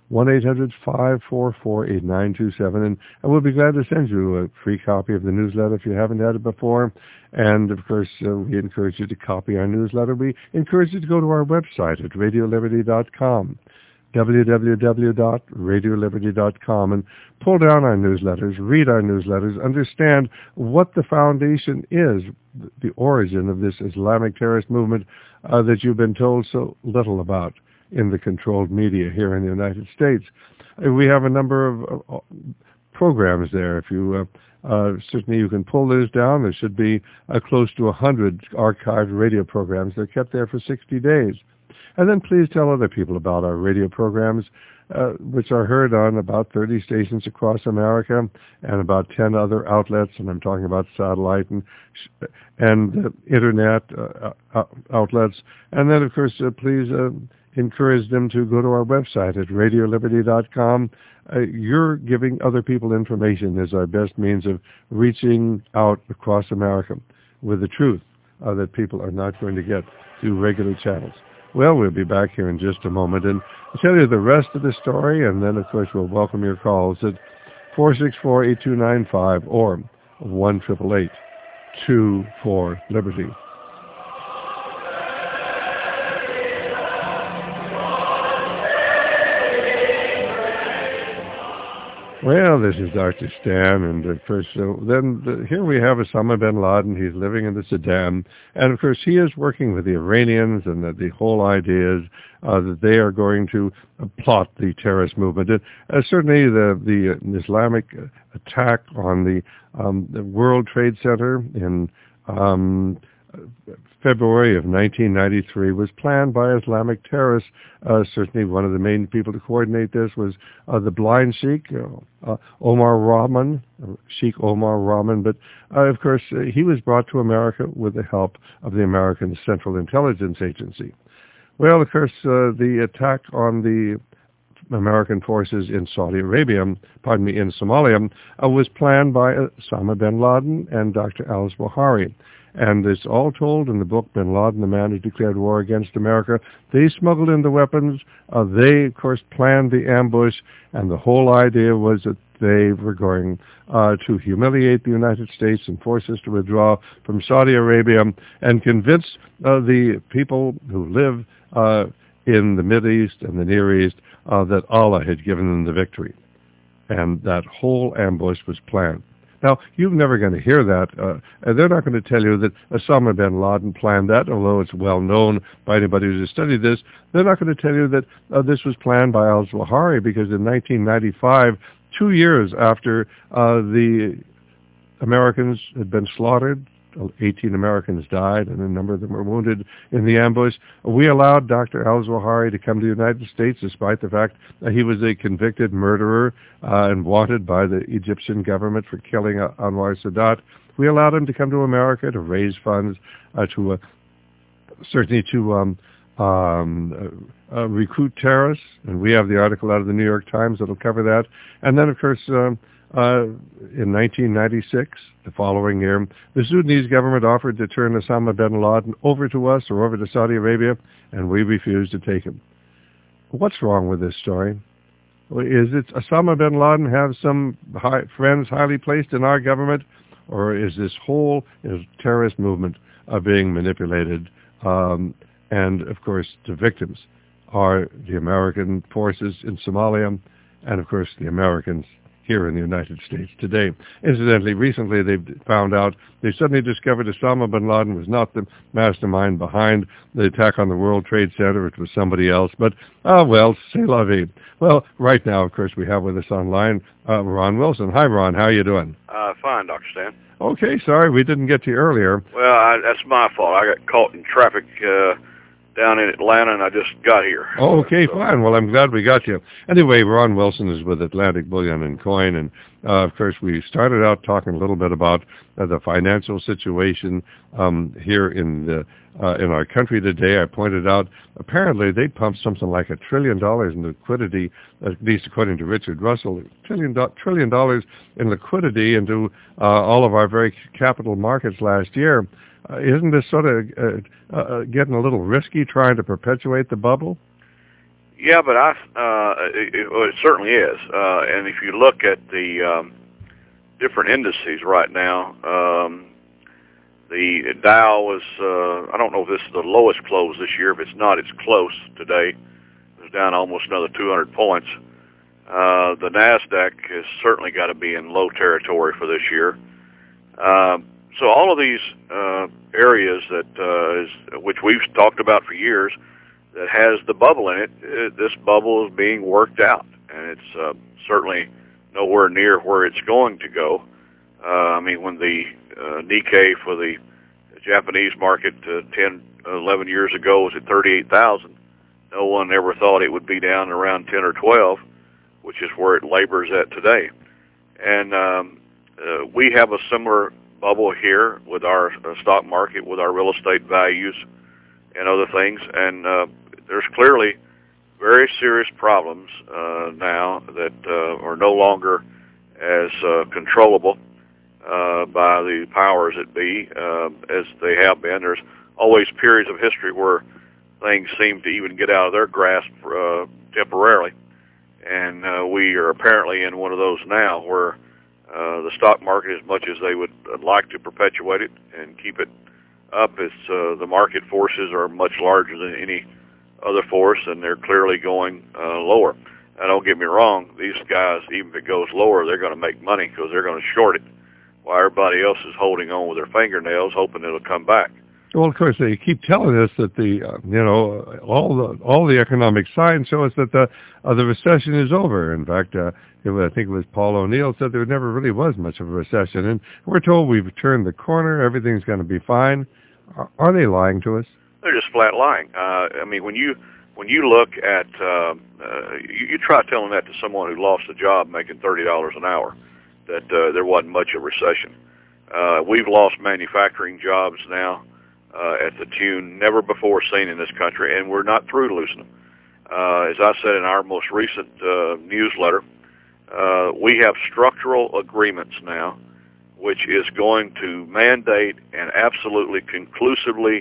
1-800-544-8927, and we'll be glad to send you a free copy of the newsletter if you haven't had it before. And, of course, we encourage you to copy our newsletter. We encourage you to go to our website at radioliberty.com, www.radioliberty.com, and pull down our newsletters, read our newsletters, understand what the foundation is, the origin of this Islamic terrorist movement that you've been told so little about in the controlled media here in the United States. We have a number of programs there. If you certainly you can pull those down. There should be close to 100 archived radio programs. They're kept there for 60 days. And then please tell other people about our radio programs, which are heard on about 30 stations across America and about 10 other outlets, and I'm talking about satellite and internet outlets. And then, of course, please encourage them to go to our website at radioliberty.com. You're giving other people information is our best means of reaching out across America with the truth that people are not going to get through regular channels. Well, we'll be back here in just a moment and I'll tell you the rest of the story, and then, of course, we'll welcome your calls at 464-8295 or 1-888-24-LIBERTY. Well, this is Dr. Stan, and of course, here we have Osama bin Laden. He's living in the Sudan, and of course, he is working with the Iranians, and the whole idea is that they are going to plot the terrorist movement. Certainly, the Islamic attack on the World Trade Center in February of 1993 was planned by Islamic terrorists. Certainly one of the main people to coordinate this was the blind Sheikh, Omar Rahman, Sheikh Omar Rahman. But, of course, he was brought to America with the help of the American Central Intelligence Agency. Well, of course, the attack on the American forces in Saudi Arabia, in Somalia, was planned by Osama bin Laden and Dr. al-Zawahiri. And it's all told in the book, Bin Laden, the Man Who Declared War Against America. They smuggled in the weapons. They, of course, planned the ambush. And the whole idea was that they were going to humiliate the United States and force us to withdraw from Saudi Arabia and convince the people who live in the Mideast and the Near East that Allah had given them the victory. And that whole ambush was planned. Now, you're never going to hear that. They're not going to tell you that Osama bin Laden planned that, although it's well known by anybody who's studied this. They're not going to tell you that this was planned by al-Zawahiri, because in 1995, 2 years after the Americans had been slaughtered, 18 Americans died, and a number of them were wounded in the ambush. We allowed Dr. al-Zawahiri to come to the United States, despite the fact that he was a convicted murderer and wanted by the Egyptian government for killing Anwar Sadat. We allowed him to come to America to raise funds, certainly to recruit terrorists, and we have the article out of the New York Times that'll cover that. And then, of course, in 1996, the following year, the Sudanese government offered to turn Osama bin Laden over to us or over to Saudi Arabia, and we refused to take him. What's wrong with this story? Is it Osama bin Laden have some friends highly placed in our government, or is this whole terrorist movement being manipulated? And, of course, the victims are the American forces in Somalia and, of course, the Americans here in the United States today. Incidentally, recently they found out, they suddenly discovered Osama bin Laden was not the mastermind behind the attack on the World Trade Center. It was somebody else. But, c'est la vie. Well, right now, of course, we have with us online Ron Wilson. Hi, Ron. How are you doing? Fine, Dr. Stan. Okay, sorry we didn't get to you earlier. Well, that's my fault. I got caught in traffic down in Atlanta, and I just got here. Oh, okay, fine. Well, I'm glad we got you. Anyway, Ron Wilson is with Atlantic Bullion and Coin, and of course, we started out talking a little bit about the financial situation here in our country today. I pointed out apparently they pumped something like $1 trillion in liquidity, at least according to Richard Russell, $1 trillion in liquidity into all of our very capital markets last year. Isn't this sort of getting a little risky trying to perpetuate the bubble? Yeah, but it certainly is. And if you look at the different indices right now, the Dow was, I don't know if this is the lowest close this year. If it's not, it's close today. It's down almost another 200 points. The NASDAQ has certainly got to be in low territory for this year. So all of these areas which we've talked about for years, that has the bubble in it, this bubble is being worked out, and it's certainly nowhere near where it's going to go. I mean, when the Nikkei for the Japanese market 10, 11 years ago was at 38,000, no one ever thought it would be down around 10 or 12, which is where it labors at today. And we have a similar bubble here with our stock market, with our real estate values and other things, and there's clearly very serious problems now that are no longer as controllable by the powers that be as they have been. There's always periods of history where things seem to even get out of their grasp temporarily, and we are apparently in one of those now where the stock market, as much as they would like to perpetuate it and keep it up, the market forces are much larger than any other force, and they're clearly going lower. Now, don't get me wrong, these guys, even if it goes lower, they're going to make money because they're going to short it, while everybody else is holding on with their fingernails, hoping it'll come back. Well, of course, they keep telling us that all the economic signs show us that the recession is over. In fact, I think it was Paul O'Neill said there never really was much of a recession, and we're told we've turned the corner, everything's going to be fine. Are they lying to us? They're just flat lying. I mean, when you look at you try telling that to someone who lost a job making $30 an hour, that there wasn't much of a recession. We've lost manufacturing jobs now at the tune never before seen in this country, and we're not through to losing them. As I said in our most recent newsletter, we have structural agreements now, which is going to mandate and absolutely conclusively,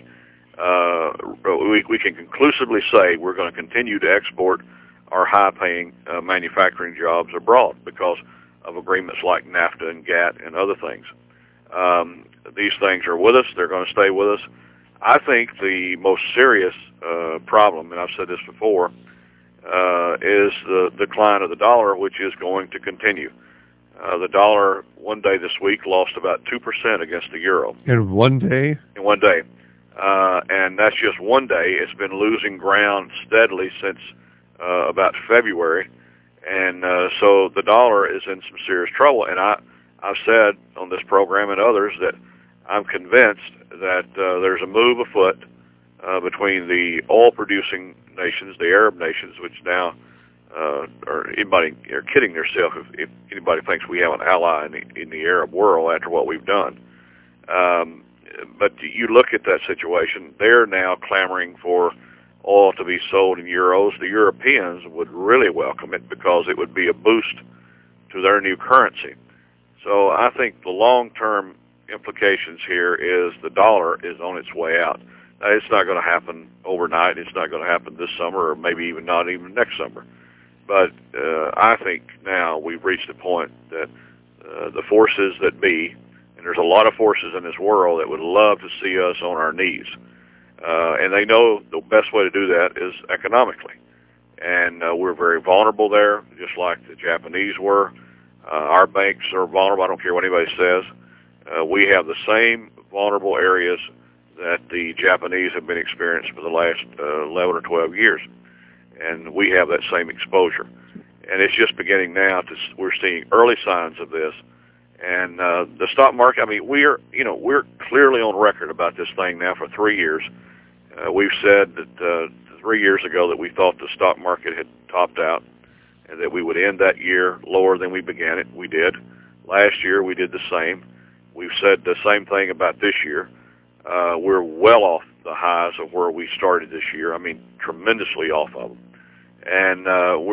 we can conclusively say we're going to continue to export our high-paying manufacturing jobs abroad because of agreements like NAFTA and GATT and other things. These things are with us. They're going to stay with us. I think the most serious problem, and I've said this before, is the decline of the dollar, which is going to continue. The dollar one day this week lost about 2% against the euro. In one day? In one day. And that's just one day. It's been losing ground steadily since about February. And so the dollar is in some serious trouble. And I've said on this program and others that I'm convinced that there's a move afoot between the oil-producing nations, the Arab nations, which now are kidding themselves if anybody thinks we have an ally in the Arab world after what we've done. But you look at that situation, they're now clamoring for oil to be sold in euros, the Europeans would really welcome it because it would be a boost to their new currency. So I think the long-term implications here is the dollar is on its way out. Now, it's not going to happen overnight. It's not going to happen this summer, or maybe even not even next summer. But I think now we've reached a point that the forces that be, and there's a lot of forces in this world that would love to see us on our knees. And they know the best way to do that is economically. And we're very vulnerable there, just like the Japanese were. Our banks are vulnerable. I don't care what anybody says. We have the same vulnerable areas that the Japanese have been experiencing for the last 11 or 12 years. And we have that same exposure. And it's just beginning now we're seeing early signs of this. And the stock market, I mean, we're clearly on record about this thing now for 3 years. We've said that 3 years ago that we thought the stock market had topped out and that we would end that year lower than we began it. We did. Last year we did the same. We've said the same thing about this year. We're well off the highs of where we started this year. I mean, tremendously off of them. And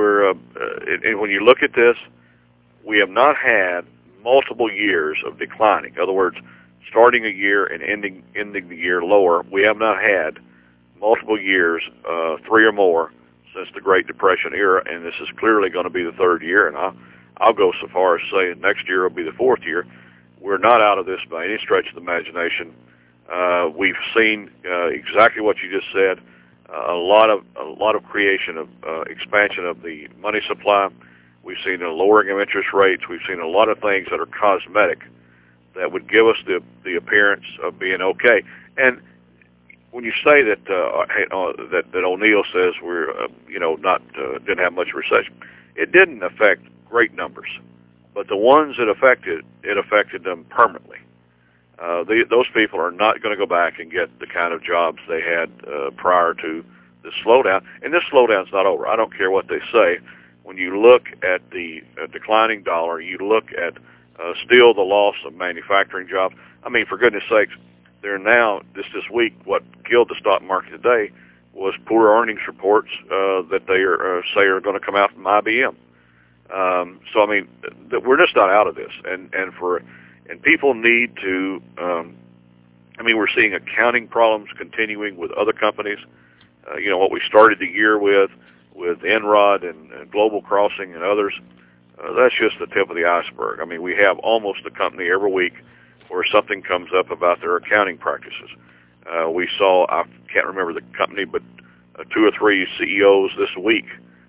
and when you look at this, we have not had multiple years of declining. In other words, starting a year and ending the year lower. We have not had multiple years, 3 or more, since the Great Depression era, and this is clearly going to be the 3rd year, and I'll go so far as say next year will be the 4th year. We're not out of this by any stretch of the imagination. We've seen exactly what you just said, a lot of creation of expansion of the money supply. We've seen a lowering of interest rates. We've seen a lot of things that are cosmetic that would give us the appearance of being okay. And when you say that that O'Neill says we're didn't have much recession, it didn't affect great numbers, but the ones it affected them permanently. Those people are not going to go back and get the kind of jobs they had prior to this slowdown. And this slowdown's not over. I don't care what they say. When you look at the declining dollar, you look at still the loss of manufacturing jobs. I mean, for goodness sakes, they're now, this week, what killed the stock market today was poor earnings reports that they say are going to come out from IBM. So, I mean, we're just not out of this. And people need to, we're seeing accounting problems continuing with other companies. What we started the year with Enrod and Global Crossing and others, that's just the tip of the iceberg. I mean, we have almost a company every week where something comes up about their accounting practices. We saw, I can't remember the company, but 2 or 3 CEOs this week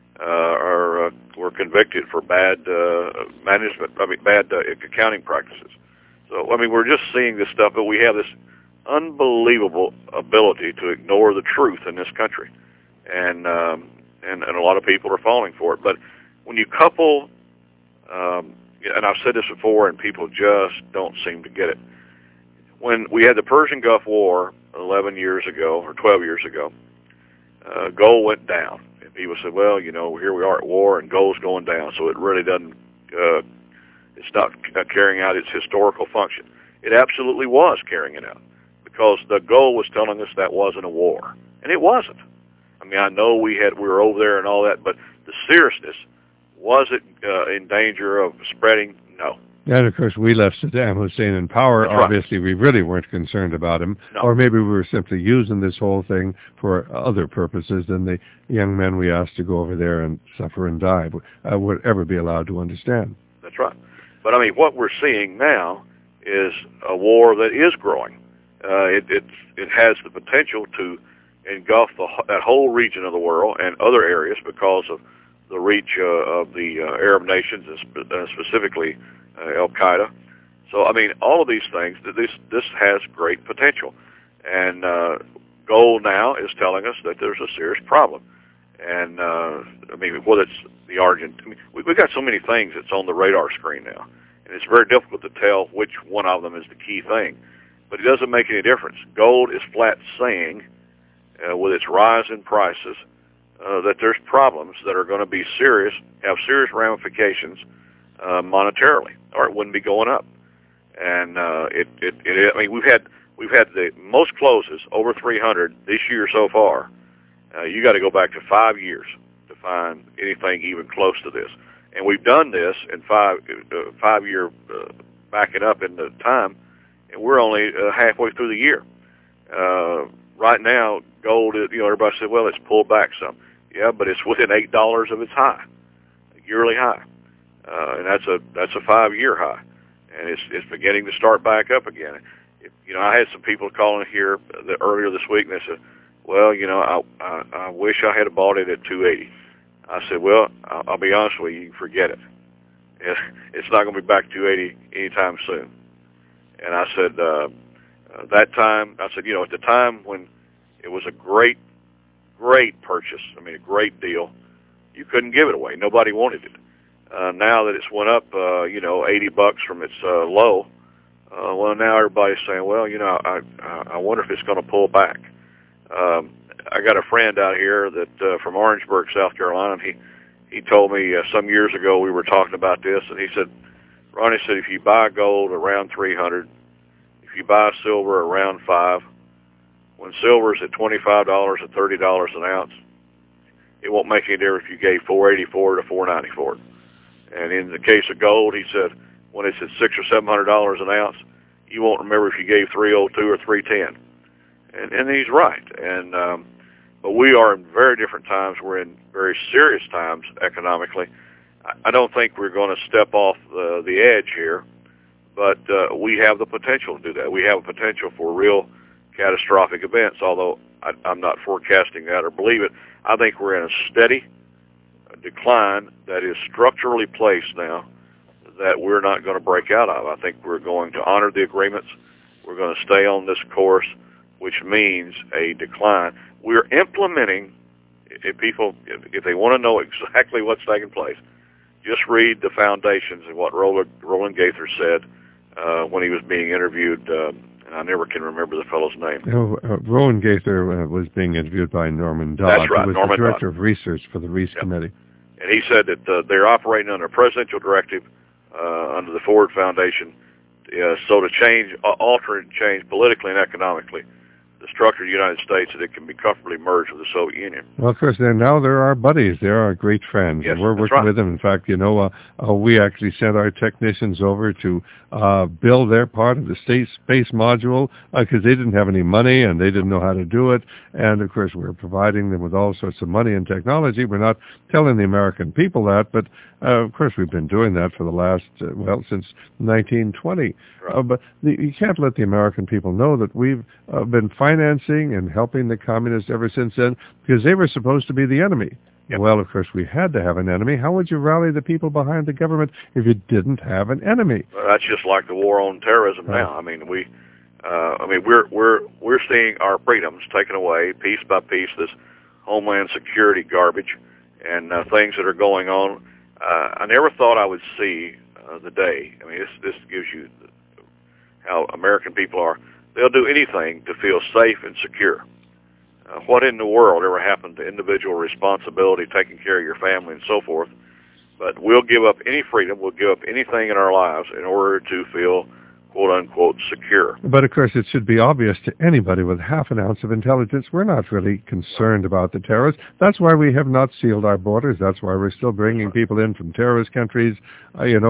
were convicted for bad accounting practices. So, I mean, we're just seeing this stuff, but we have this unbelievable ability to ignore the truth in this country. And a lot of people are falling for it. But when you couple, and I've said this before, and people just don't seem to get it. When we had the Persian Gulf War 11 years ago, or 12 years ago, gold went down. And people said, well, here we are at war, and gold's going down, so it really doesn't, it's not carrying out its historical function. It absolutely was carrying it out, because the gold was telling us that wasn't a war, and it wasn't. I mean, I know we were over there and all that, but the seriousness, was it in danger of spreading? No. And, of course, we left Saddam Hussein in power. That's Obviously, right. We really weren't concerned about him. No. Or maybe we were simply using this whole thing for other purposes than the young men we asked to go over there and suffer and die would ever be allowed to understand. That's right. But, I mean, what we're seeing now is a war that is growing. It has the potential to engulf that whole region of the world and other areas because of the reach of the Arab nations, and specifically Al-Qaeda. So, I mean, all of these things, this has great potential. And gold now is telling us that there's a serious problem. And, whether it's the Argentine, we've got so many things that's on the radar screen now. And it's very difficult to tell which one of them is the key thing. But it doesn't make any difference. Gold is flat saying, with its rise in prices, that there's problems that are going to be have serious ramifications monetarily, or it wouldn't be going up. And we've had the most closes, over 300 this year so far, You got to go back to 5 years to find anything even close to this. And we've done this in 5 year backing up in the time, and we're only halfway through the year. Right now, gold, everybody said, well, it's pulled back some. Yeah, but it's within $8 of its high, yearly high, and that's a 5 year high, and it's beginning to start back up again. I had some people calling here earlier this week, and they said, well, I wish I had bought it at 280. I said, well, I'll be honest with you, forget it. It's not going to be back to 280 anytime soon. And I said, that time, at the time when it was a great purchase, a great deal, you couldn't give it away. Nobody wanted it. Now that it's went up, $80 from its low, well, now everybody's saying, well, I wonder if it's going to pull back. I got a friend out here that from Orangeburg, South Carolina, and he told me some years ago we were talking about this, and he said, Ronnie said, if you buy gold around 300, if you buy silver around 5, when silver's at $25 or $30 an ounce, it won't make any difference if you gave $484 to $494. And in the case of gold, he said, when it's at $600 or $700 an ounce, you won't remember if you gave $302 or $310. And he's right. And but we are in very different times. We're in very serious times economically. I don't think we're going to step off the edge here, but we have the potential to do that. We have a potential for real catastrophic events, although I'm not forecasting that or believe it. I think we're in a steady decline that is structurally placed now that we're not going to break out of. I think we're going to honor the agreements. We're going to stay on this course, which means a decline. We're implementing, if they want to know exactly what's taking place, just read the foundations and what Roland Gaither said when he was being interviewed. And I never can remember the fellow's name. Roland Gaither was being interviewed by Norman Dodd, That's right, who was Norman the director Dodd of research for the Reese Committee. And he said that they're operating under a presidential directive under the Ford Foundation, so to alter and change politically and economically the structure of the United States so that it can be comfortably merged with the Soviet Union. Well, of course, now they're our buddies. They're our great friends. Yes, and we're working with them. In fact, we actually sent our technicians over to build their part of the space module because they didn't have any money and they didn't know how to do it. And, of course, we're providing them with all sorts of money and technology. We're not telling the American people that, but, of course, we've been doing that for the last, since 1920. Right. But you can't let the American people know that we've been financing and helping the communists ever since then because they were supposed to be the enemy. Yep. Well, of course, we had to have an enemy. How would you rally the people behind the government if you didn't have an enemy? Well, that's just like the war on terrorism now. We're seeing our freedoms taken away piece by piece. This Homeland Security garbage and things that are going on. I never thought I would see the day. This gives you how American people are. They'll do anything to feel safe and secure. What in the world ever happened to individual responsibility, taking care of your family and so forth? But we'll give up any freedom, we'll give up anything in our lives in order to feel, quote-unquote, secure. But, of course, it should be obvious to anybody with half an ounce of intelligence we're not really concerned about the terrorists. That's why we have not sealed our borders. That's why we're still bringing people in from terrorist countries, and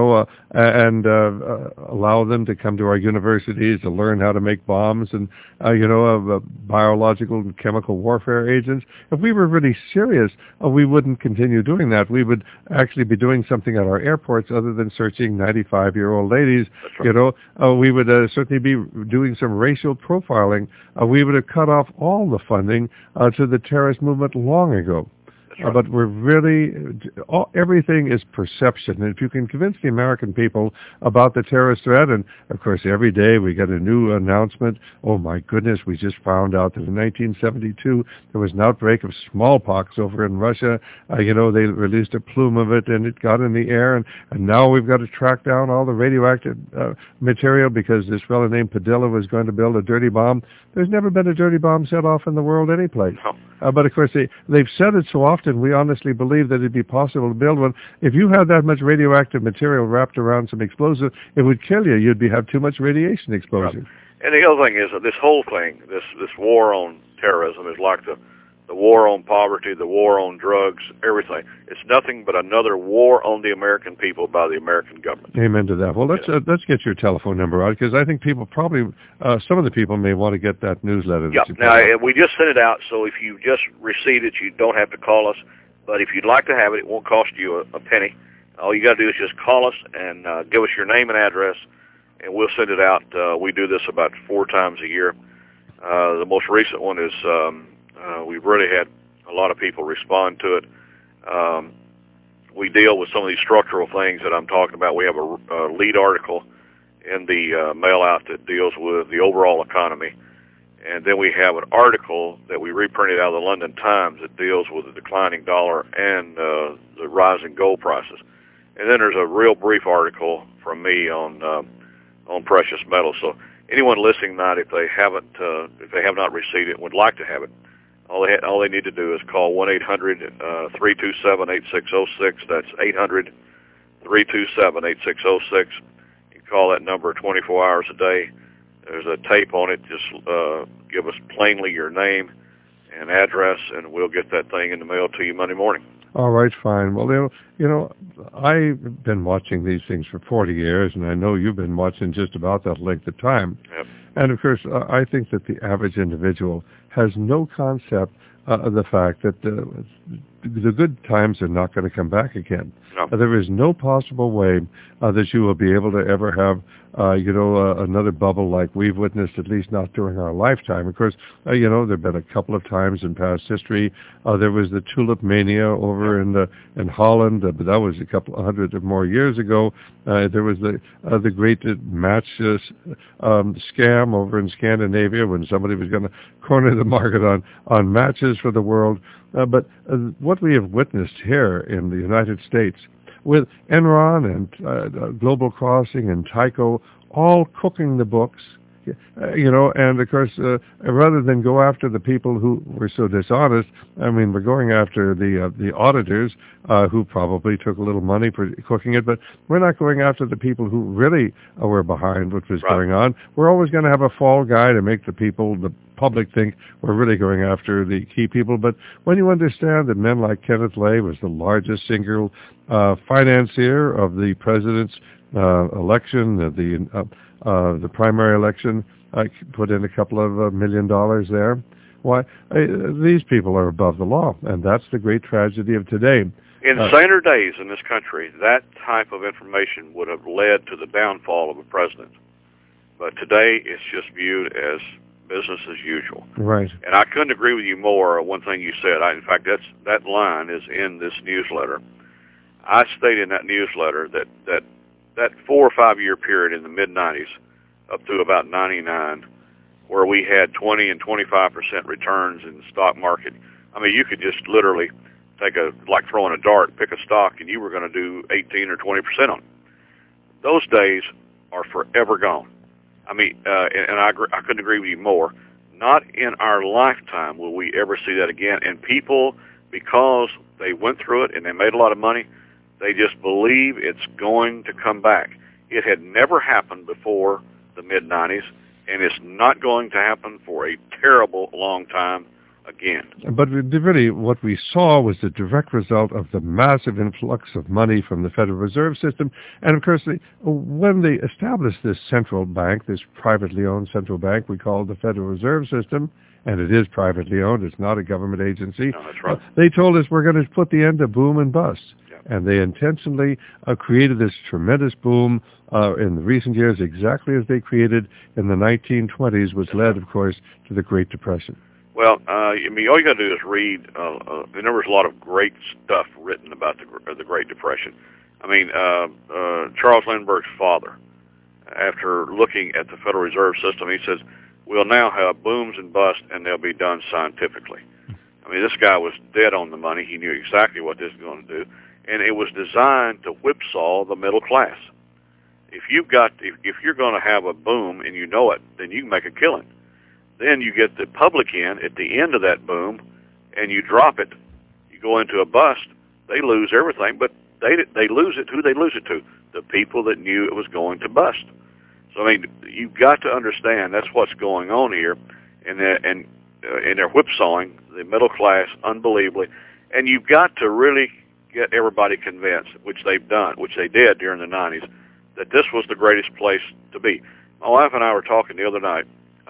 allow them to come to our universities to learn how to make bombs and, biological and chemical warfare agents. If we were really serious, we wouldn't continue doing that. We would actually be doing something at our airports other than searching 95-year-old ladies. That's right. We would certainly be doing some racial profiling. We would have cut off all the funding to the terrorist movement long ago. Right. But we're really, everything is perception. And if you can convince the American people about the terrorist threat, and of course every day we get a new announcement, oh my goodness, we just found out that in 1972 there was an outbreak of smallpox over in Russia. They released a plume of it and it got in the air, and now we've got to track down all the radioactive material because this fellow named Padilla was going to build a dirty bomb. There's never been a dirty bomb set off in the world anyplace. No. But of course they've said it so often, we honestly believe that it'd be possible to build one. If you had that much radioactive material wrapped around some explosive, it would kill you. You'd have too much radiation exposure. Right. And the other thing is that this whole thing, this war on terrorism, is like the the war on poverty, the war on drugs, everything. It's nothing but another war on the American people by the American government. Amen to that. Well, let's get your telephone number out, because I think people probably, some of the people may want to get that newsletter. Yeah. Now, we just sent it out, so if you just received it, you don't have to call us. But if you'd like to have it, it won't cost you a penny. All you got to do is just call us and give us your name and address, and we'll send it out. We do this about 4 times a year. The most recent one is we've really had a lot of people respond to it. We deal with some of these structural things that I'm talking about. We have a lead article in the mail out that deals with the overall economy. And then we have an article that we reprinted out of the London Times that deals with the declining dollar and the rising gold prices. And then there's a real brief article from me on precious metals. So anyone listening tonight, if they have not received it and would like to have it, all they need to do is call 1-800-327-8606. That's 800-327-8606. You call that number 24 hours a day. There's a tape on it. Just give us plainly your name and address, and we'll get that thing in the mail to you Monday morning. All right, fine. Well, I've been watching these things for 40 years, and I know you've been watching just about that length of time. Yep. And, of course, I think that the average individual has no concept of the fact that the good times are not going to come back again. No. There is no possible way that you will be able to ever have, another bubble like we've witnessed, at least not during our lifetime. Of course, there have been a couple of times in past history. There was the tulip mania over in Holland, but that was a couple of hundred or more years ago. There was the great match scam over in Scandinavia when somebody was going to corner the market on matches for the world. But what we have witnessed here in the United States with Enron and Global Crossing and Tyco all cooking the books, and of course, rather than go after the people who were so dishonest, we're going after the auditors who probably took a little money for cooking it, but we're not going after the people who really were behind what was going on. We're always going to have a fall guy to make the public think we're really going after the key people. But when you understand that men like Kenneth Lay was the largest single financier of the president's election, the primary election, put in a couple of $1 million there. Why, these people are above the law, and that's the great tragedy of today. In saner days in this country, that type of information would have led to the downfall of a president. But today, it's just viewed as business as usual. Right. And I couldn't agree with you more on one thing you said. In fact, that line is in this newsletter. I stated in that newsletter that 4 or 5 year period in the mid-'90s up to about 99, where we had 20 and 25% returns in the stock market. You could just literally like throwing a dart, pick a stock, and you were going to do 18 or 20% on it. Those days are forever gone. And I couldn't agree with you more. Not in our lifetime will we ever see that again. And people, because they went through it and they made a lot of money, they just believe it's going to come back. It had never happened before the mid-'90s, and it's not going to happen for a terrible long time again. But really, what we saw was the direct result of the massive influx of money from the Federal Reserve System. And, of course, when they established this central bank, this privately owned central bank we call the Federal Reserve System, and it is privately owned, it's not a government agency, no, that's right. They told us we're going to put the end to boom and bust. And they intentionally created this tremendous boom in the recent years, exactly as they created in the 1920s, which led, of course, to the Great Depression. Well, all you got to do is read. There was a lot of great stuff written about the Great Depression. Charles Lindbergh's father, after looking at the Federal Reserve System, he says, we'll now have booms and busts, and they'll be done scientifically. This guy was dead on the money. He knew exactly what this was going to do. And it was designed to whipsaw the middle class. If you're going to have a boom and you know it, then you can make a killing. Then you get the public in at the end of that boom, and you drop it. You go into a bust. They lose everything, but they lose it. Who they lose it to? The people that knew it was going to bust. So you've got to understand that's what's going on here, and in their whipsawing the middle class unbelievably. And you've got to really get everybody convinced, which they've done, which they did during the 90s, that this was the greatest place to be. My wife and I were talking the other night.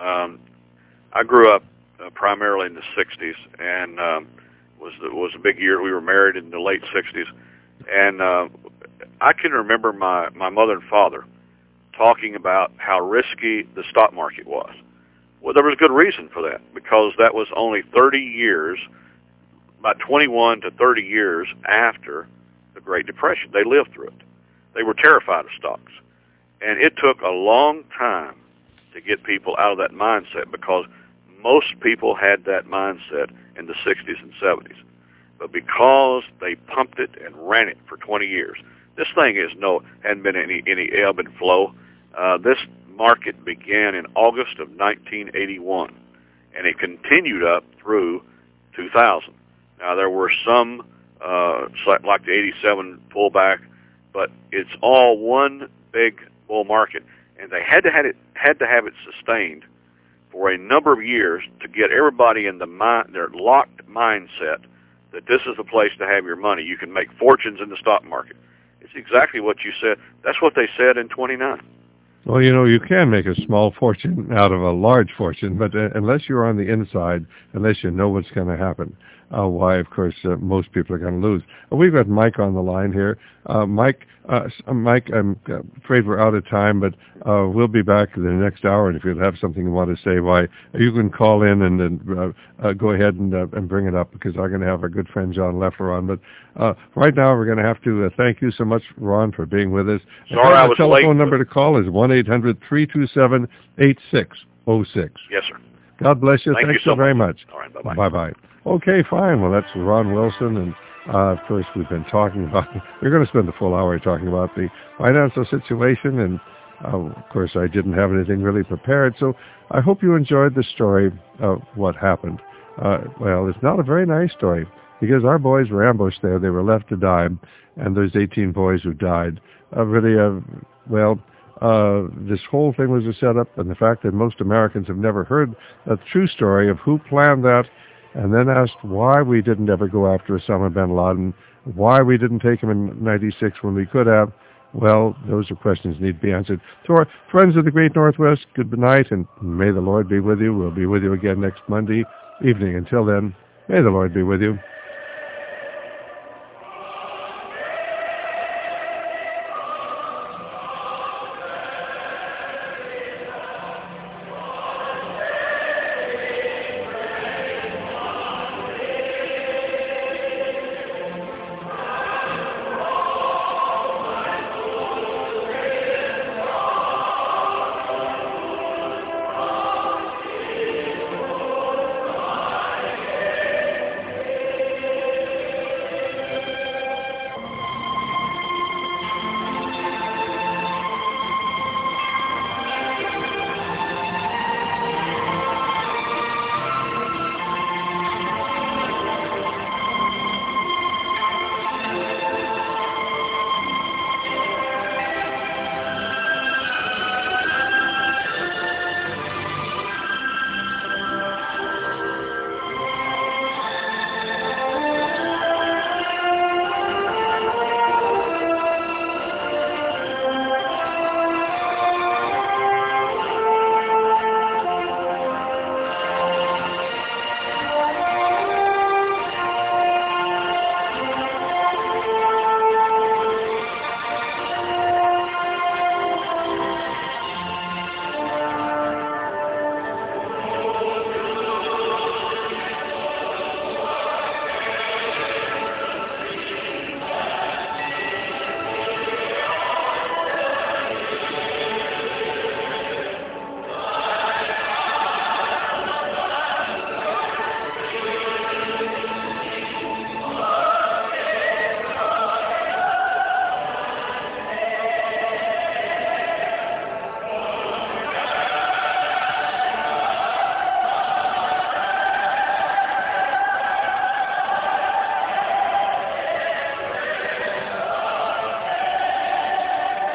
I grew up primarily in the 60s, and was a big year. We were married in the late 60s, and I can remember my mother and father talking about how risky the stock market was. Well, there was good reason for that, because that was only 30 years, about 21 to 30 years after the Great Depression. They lived through it. They were terrified of stocks. And it took a long time to get people out of that mindset, because most people had that mindset in the 60s and 70s. But because they pumped it and ran it for 20 years, this thing hadn't been any ebb and flow. This market began in August of 1981, and it continued up through 2000. Now, there were some, like the 87 pullback, but it's all one big bull market, and they had to have it sustained for a number of years to get everybody in their locked mindset that this is the place to have your money. You can make fortunes in the stock market. It's exactly what you said. That's what they said in 29. Well, you can make a small fortune out of a large fortune, but unless you're on the inside, unless you know what's going to happen, why, of course, most people are going to lose. We've got Mike on the line here. Mike, I'm afraid we're out of time, but we'll be back in the next hour, and if you have something you want to say, why, you can call in and go ahead and bring it up, because I'm going to have our good friend John Leffler on. But right now, we're going to have to thank you so much, Ron, for being with us. Sorry, I was late. The telephone number to call is 1-800-327-8606. Yes, sir. God bless you. Thank Thanks you so very much. much. All right, bye-bye. Bye-bye. Okay, fine. Well, that's Ron Wilson, and of course, we've been talking about, we're going to spend the full hour talking about the financial situation, and of course, I didn't have anything really prepared, so I hope you enjoyed the story of what happened. Well, it's not a very nice story, because our boys were ambushed there. They were left to die, and there's 18 boys who died. This whole thing was a setup, and the fact that most Americans have never heard a true story of who planned that, and then asked why we didn't ever go after Osama bin Laden, why we didn't take him in 96 when we could have. Well, those are questions that need to be answered. To our friends of the Great Northwest, good night, and may the Lord be with you. We'll be with you again next Monday evening. Until then, may the Lord be with you.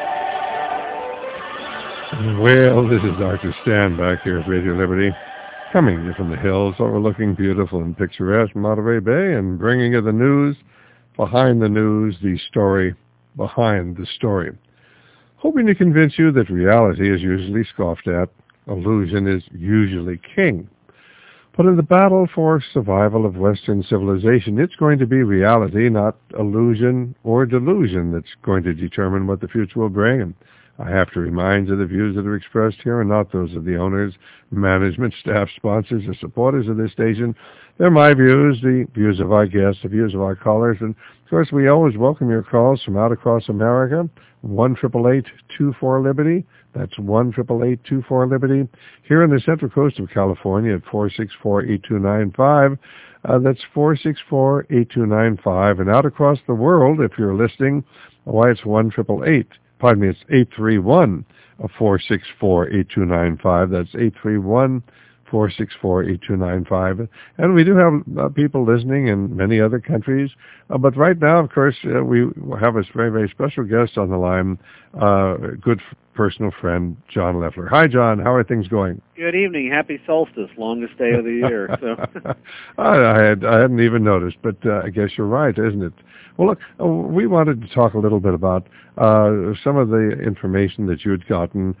Well, this is Dr. Stan back here at Radio Liberty. Coming to you from the hills overlooking beautiful and picturesque Monterey Bay and bringing you the news, the story behind the story. Hoping to convince you that reality is usually scoffed at, illusion is usually king. But in the battle for survival of Western civilization, it's going to be reality, not illusion or delusion, that's going to determine what the future will bring. And I have to remind you the views that are expressed here are not those of the owners, management, staff, sponsors, or supporters of this station. They're my views, the views of our guests, the views of our callers. And, of course, we always welcome your calls from out across America, 1-888-24-LIBERTY. That's 1-888-24-LIBERTY. Here in the Central Coast of California at 464-8295. That's 464-8295. And out across the world, if you're listening, why, it's 1-888. Pardon me, it's 831-464-8295. That's 831-464-8295. And we do have people listening in many other countries. But right now, of course, we have a very, very special guest on the line, good personal friend, John Leffler. Hi, John. How are things going? Good evening. Happy solstice, longest day of the year. So. I hadn't even noticed, but I guess you're right, isn't it? Well, look, we wanted to talk a little bit about some of the information that you had gotten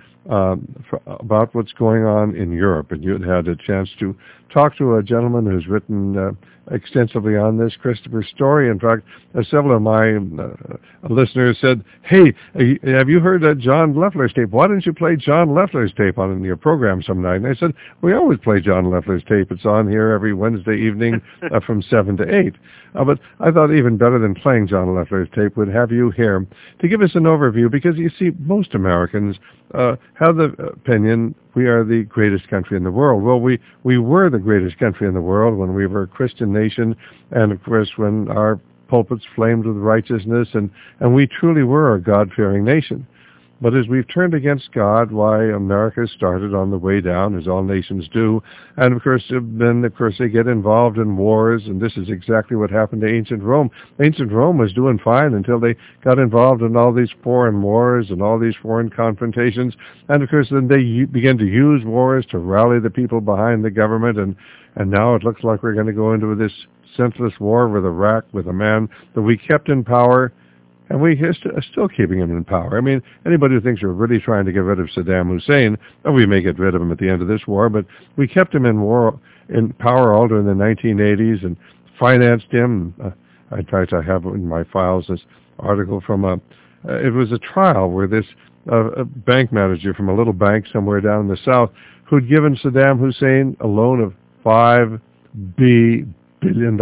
about what's going on in Europe, and you had a chance to talk to a gentleman who's written extensively on this, Christopher Story. In fact, several of my listeners said, hey, have you heard John Leffler's tape? Why don't you play John Leffler's tape on your program some night? And I said, we always play John Leffler's tape. It's on here every Wednesday evening from 7 to 8. But I thought even better than playing John Leffler's tape would have you here to give us an overview, because you see, most Americans have the opinion we are the greatest country in the world. Well, we were the greatest country in the world when we were a Christian nation, and of course when our pulpits flamed with righteousness, and we truly were a God-fearing nation. But as we've turned against God, why, America started on the way down, as all nations do. And of course, then they get involved in wars, and this is exactly what happened to ancient Rome. Ancient Rome was doing fine until they got involved in all these foreign wars and all these foreign confrontations. And of course, then they began to use wars to rally the people behind the government, and now it looks like we're going to go into this senseless war with Iraq, with a man that we kept in power, and we are still keeping him in power. I mean, anybody who thinks we're really trying to get rid of Saddam Hussein, we may get rid of him at the end of this war, but we kept him in power all during the 1980s and financed him. In fact, I have in my files this article from it was a trial where this a bank manager from a little bank somewhere down in the south who'd given Saddam Hussein a loan of $5 billion.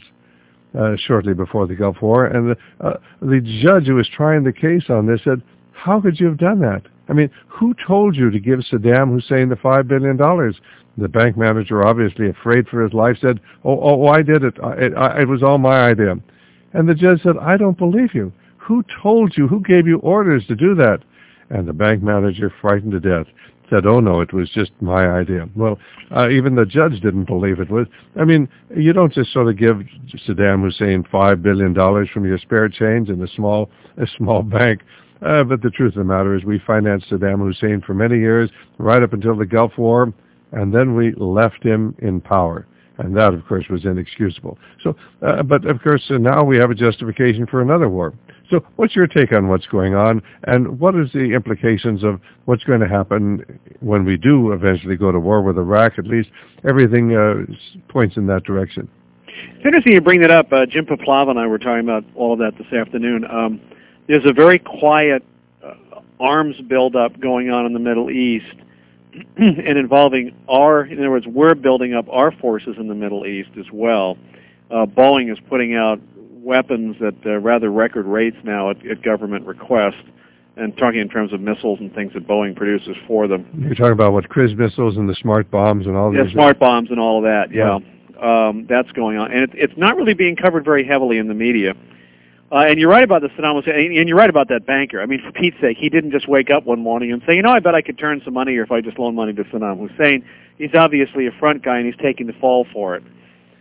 Shortly before the Gulf War, and the judge who was trying the case on this said, how could you have done that? I mean, who told you to give Saddam Hussein the $5 billion? The bank manager, obviously afraid for his life, said, oh, I did it. It was all my idea. And the judge said, I don't believe you. Who told you? Who gave you orders to do that? And the bank manager, frightened to death, said, oh, no, it was just my idea. Well, even the judge didn't believe it was. I mean, you don't just sort of give Saddam Hussein $5 billion from your spare change in a small bank. But the truth of the matter is we financed Saddam Hussein for many years, right up until the Gulf War, and then we left him in power. And that, of course, was inexcusable. So, but, of course, now we have a justification for another war. So what's your take on what's going on, and what is the implications of what's going to happen when we do eventually go to war with Iraq? At least everything points in that direction. It's interesting you bring that up. Jim Poplava and I were talking about all of that this afternoon. There's a very quiet arms buildup going on in the Middle East and involving in other words, we're building up our forces in the Middle East as well. Boeing is putting out weapons at rather record rates now at government request, and talking in terms of missiles and things that Boeing produces for them. You're talking about what, cruise missiles and the smart bombs and all these? Yeah, smart bombs and all of that, yeah. That's going on. And it's not really being covered very heavily in the media. And you're right about the Saddam Hussein, and you're right about that banker. I mean, for Pete's sake, he didn't just wake up one morning and say, I bet I could turn some money here if I just loan money to Saddam Hussein. He's obviously a front guy, and he's taking the fall for it.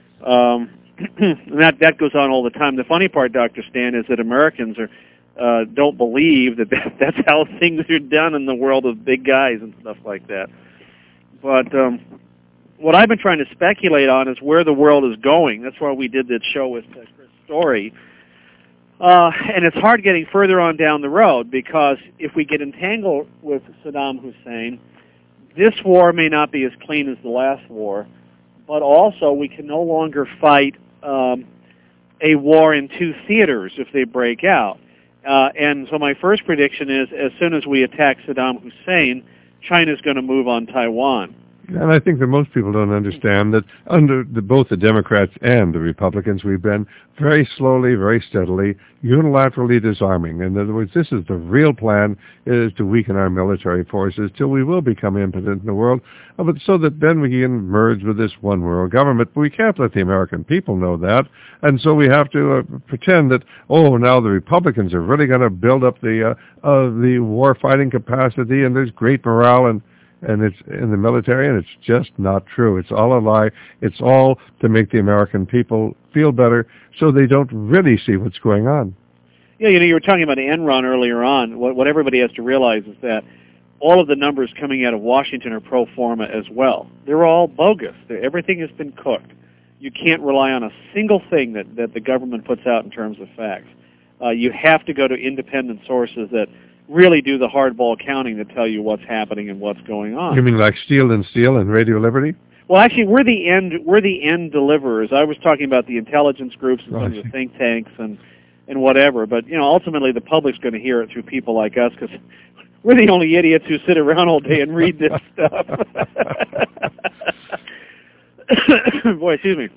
And that goes on all the time. The funny part, Dr. Stan, is that Americans don't believe that's how things are done in the world of big guys and stuff like that. But what I've been trying to speculate on is where the world is going. That's why we did that show with Chris Story. And it's hard getting further on down the road, because if we get entangled with Saddam Hussein, this war may not be as clean as the last war, but also we can no longer fight a war in two theaters if they break out. And so my first prediction is, as soon as we attack Saddam Hussein, China's going to move on Taiwan. And I think that most people don't understand that under both the Democrats and the Republicans, we've been very slowly, very steadily, unilaterally disarming. In other words, this is the real plan, is to weaken our military forces till we will become impotent in the world, but so that then we can merge with this one world government. But we can't let the American people know that, and so we have to pretend that, oh, now the Republicans are really going to build up the war-fighting capacity, and there's great morale, and it's in the military, and it's just not true. It's all a lie. It's all to make the American people feel better so they don't really see what's going on. Yeah, you were talking about Enron earlier on. What everybody has to realize is that all of the numbers coming out of Washington are pro forma as well. They're all bogus. Everything has been cooked. You can't rely on a single thing that the government puts out in terms of facts. You have to go to independent sources that really do the hardball counting to tell you what's happening and what's going on. You mean like Steel and Radio Liberty? Well, actually, we're the end deliverers. I was talking about the intelligence groups and some of the think tanks and whatever, but ultimately the public's going to hear it through people like us, because we're the only idiots who sit around all day and read this stuff. Boy, excuse me.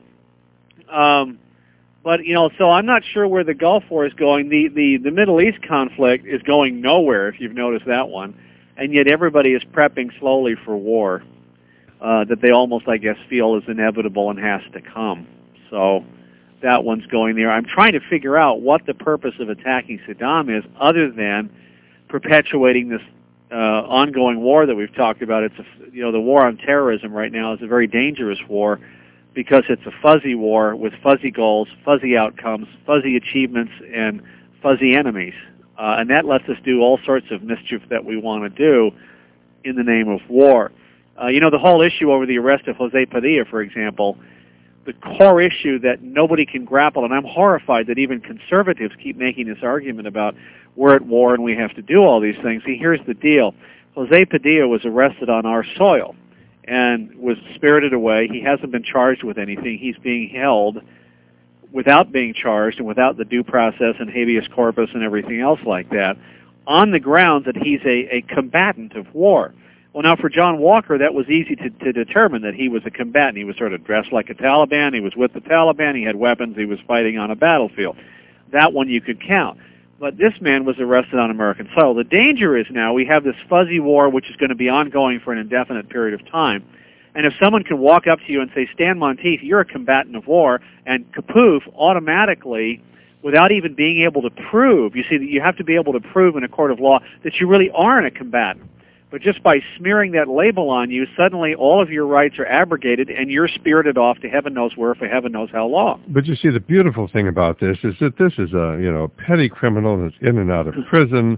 But, so I'm not sure where the Gulf War is going. The Middle East conflict is going nowhere, if you've noticed that one. And yet everybody is prepping slowly for war that they almost, I guess, feel is inevitable and has to come. So that one's going there. I'm trying to figure out what the purpose of attacking Saddam is, other than perpetuating this ongoing war that we've talked about. It's the war on terrorism right now is a very dangerous war, because it's a fuzzy war with fuzzy goals, fuzzy outcomes, fuzzy achievements, and fuzzy enemies. And that lets us do all sorts of mischief that we want to do in the name of war. The whole issue over the arrest of Jose Padilla, for example, the core issue that nobody can grapple, and I'm horrified that even conservatives keep making this argument about we're at war and we have to do all these things. See, here's the deal. Jose Padilla was arrested on our soil and was spirited away. He hasn't been charged with anything. He's being held without being charged and without the due process and habeas corpus and everything else like that, on the grounds that he's a combatant of war. Well, now, for John Walker, that was easy to determine that he was a combatant. He was sort of dressed like a Taliban. He was with the Taliban. He had weapons. He was fighting on a battlefield. That one you could count. But this man was arrested on American soil. The danger is now we have this fuzzy war which is going to be ongoing for an indefinite period of time. And if someone can walk up to you and say, Stan Monteith, you're a combatant of war, and kapoof, automatically, without even being able to prove, you see, that you have to be able to prove in a court of law that you really aren't a combatant. But just by smearing that label on you, suddenly all of your rights are abrogated, and you're spirited off to heaven knows where for heaven knows how long. But you see, the beautiful thing about this is that this is a petty criminal that's in and out of prison.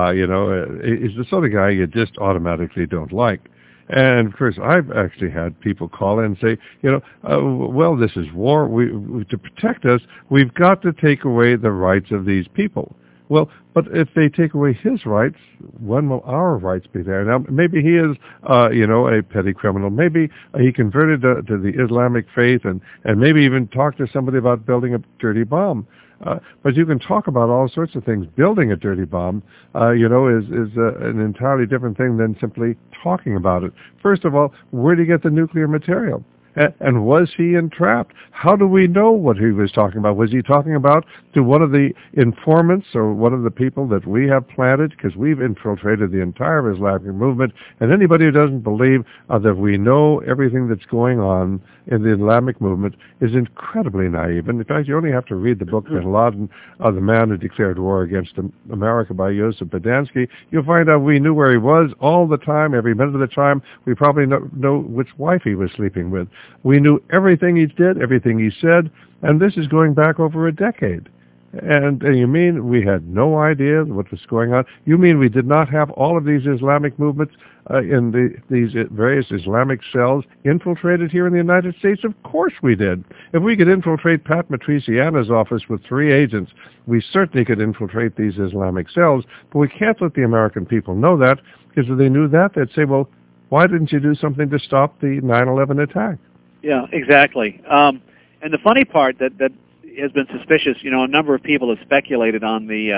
Is the sort of guy you just automatically don't like. And of course, I've actually had people call in and say, well, this is war. To protect us, we've got to take away the rights of these people. Well, but if they take away his rights, when will our rights be there? Now, maybe he is, a petty criminal. Maybe he converted to the Islamic faith and maybe even talked to somebody about building a dirty bomb. But you can talk about all sorts of things. Building a dirty bomb, is an entirely different thing than simply talking about it. First of all, where do you get the nuclear material? And was he entrapped? How do we know what he was talking about? Was he talking about to one of the informants or one of the people that we have planted? Because we've infiltrated the entire Islamic movement. And anybody who doesn't believe that we know everything that's going on in the Islamic movement is incredibly naive. And in fact, you only have to read the book Bin Laden, The Man Who Declared War Against America by Joseph Bodansky. You'll find out we knew where he was all the time, every minute of the time. We probably know which wife he was sleeping with. We knew everything he did, everything he said, and this is going back over a decade. And you mean we had no idea what was going on? You mean we did not have all of these Islamic movements in these various Islamic cells infiltrated here in the United States? Of course we did. If we could infiltrate Pat Matriciana's office with 3 agents, we certainly could infiltrate these Islamic cells, but we can't let the American people know that, because if they knew that, they'd say, well, why didn't you do something to stop the 9/11 attack? Yeah, exactly. And the funny part that has been suspicious, a number of people have speculated on the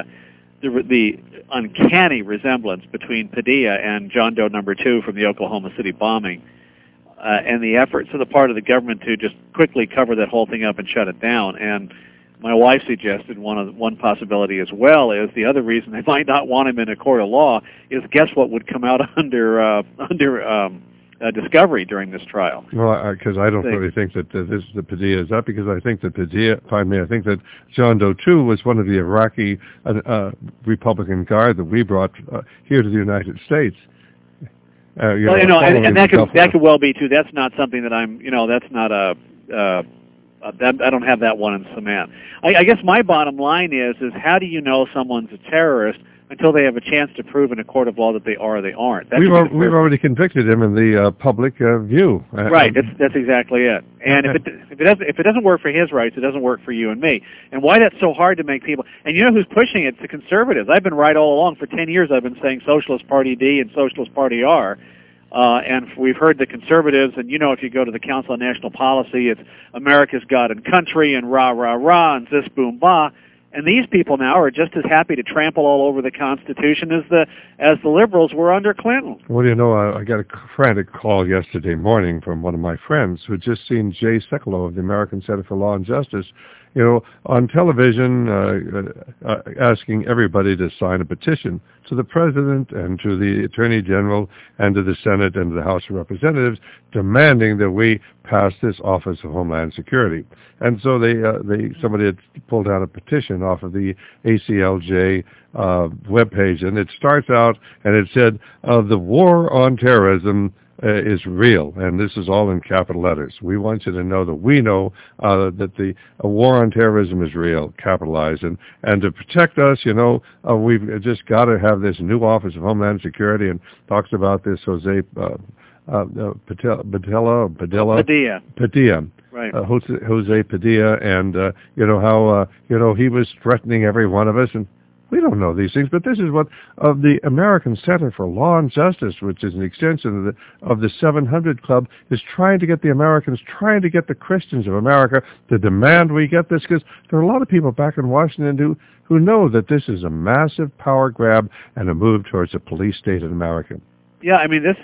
uncanny resemblance between Padilla and John Doe number 2 from the Oklahoma City bombing, and the efforts on the part of the government to just quickly cover that whole thing up and shut it down. And my wife suggested one possibility as well is the other reason they might not want him in a court of law is guess what would come out under discovery during this trial. Well, because I don't really think that the Padilla is that, because I think that I think that John Doe 2 was one of the Iraqi Republican Guard that we brought here to the United States. And that could well be too. That's not something that I'm. That's not a. I don't have that one in cement. I guess my bottom line is how do you know someone's a terrorist until they have a chance to prove in a court of law that they are or they aren't? We've already convicted him in the public view. Right. That's exactly it. And if it doesn't work for his rights, it doesn't work for you and me. And why that's so hard to make people? And you know who's pushing it? The conservatives. I've been right all along. For 10 years, I've been saying Socialist Party D and Socialist Party R. And we've heard the conservatives, and if you go to the Council on National Policy, it's America's God and Country, and rah, rah, rah, and zis, boom, bah. And these people now are just as happy to trample all over the Constitution as the liberals were under Clinton. Well, I got a frantic call yesterday morning from one of my friends who had just seen Jay Sekulow of the American Center for Law and Justice, on television, asking everybody to sign a petition to the President and to the Attorney General and to the Senate and to the House of Representatives, demanding that we pass this Office of Homeland Security. And so somebody had pulled out a petition off of the ACLJ webpage, and it starts out and it said, "The war on terrorism is real," and this is all in capital letters. We want you to know that we know that the war on terrorism is real, capitalized, and to protect us, we've just got to have this new Office of Homeland Security, and talks about this Jose Padilla, right? Jose Padilla, and how he was threatening every one of us, and we don't know these things, but this is what the American Center for Law and Justice, which is an extension of the 700 Club, is trying to get the Americans, trying to get the Christians of America to demand we get this, because there are a lot of people back in Washington who know that this is a massive power grab and a move towards a police state in America. Yeah, I mean, this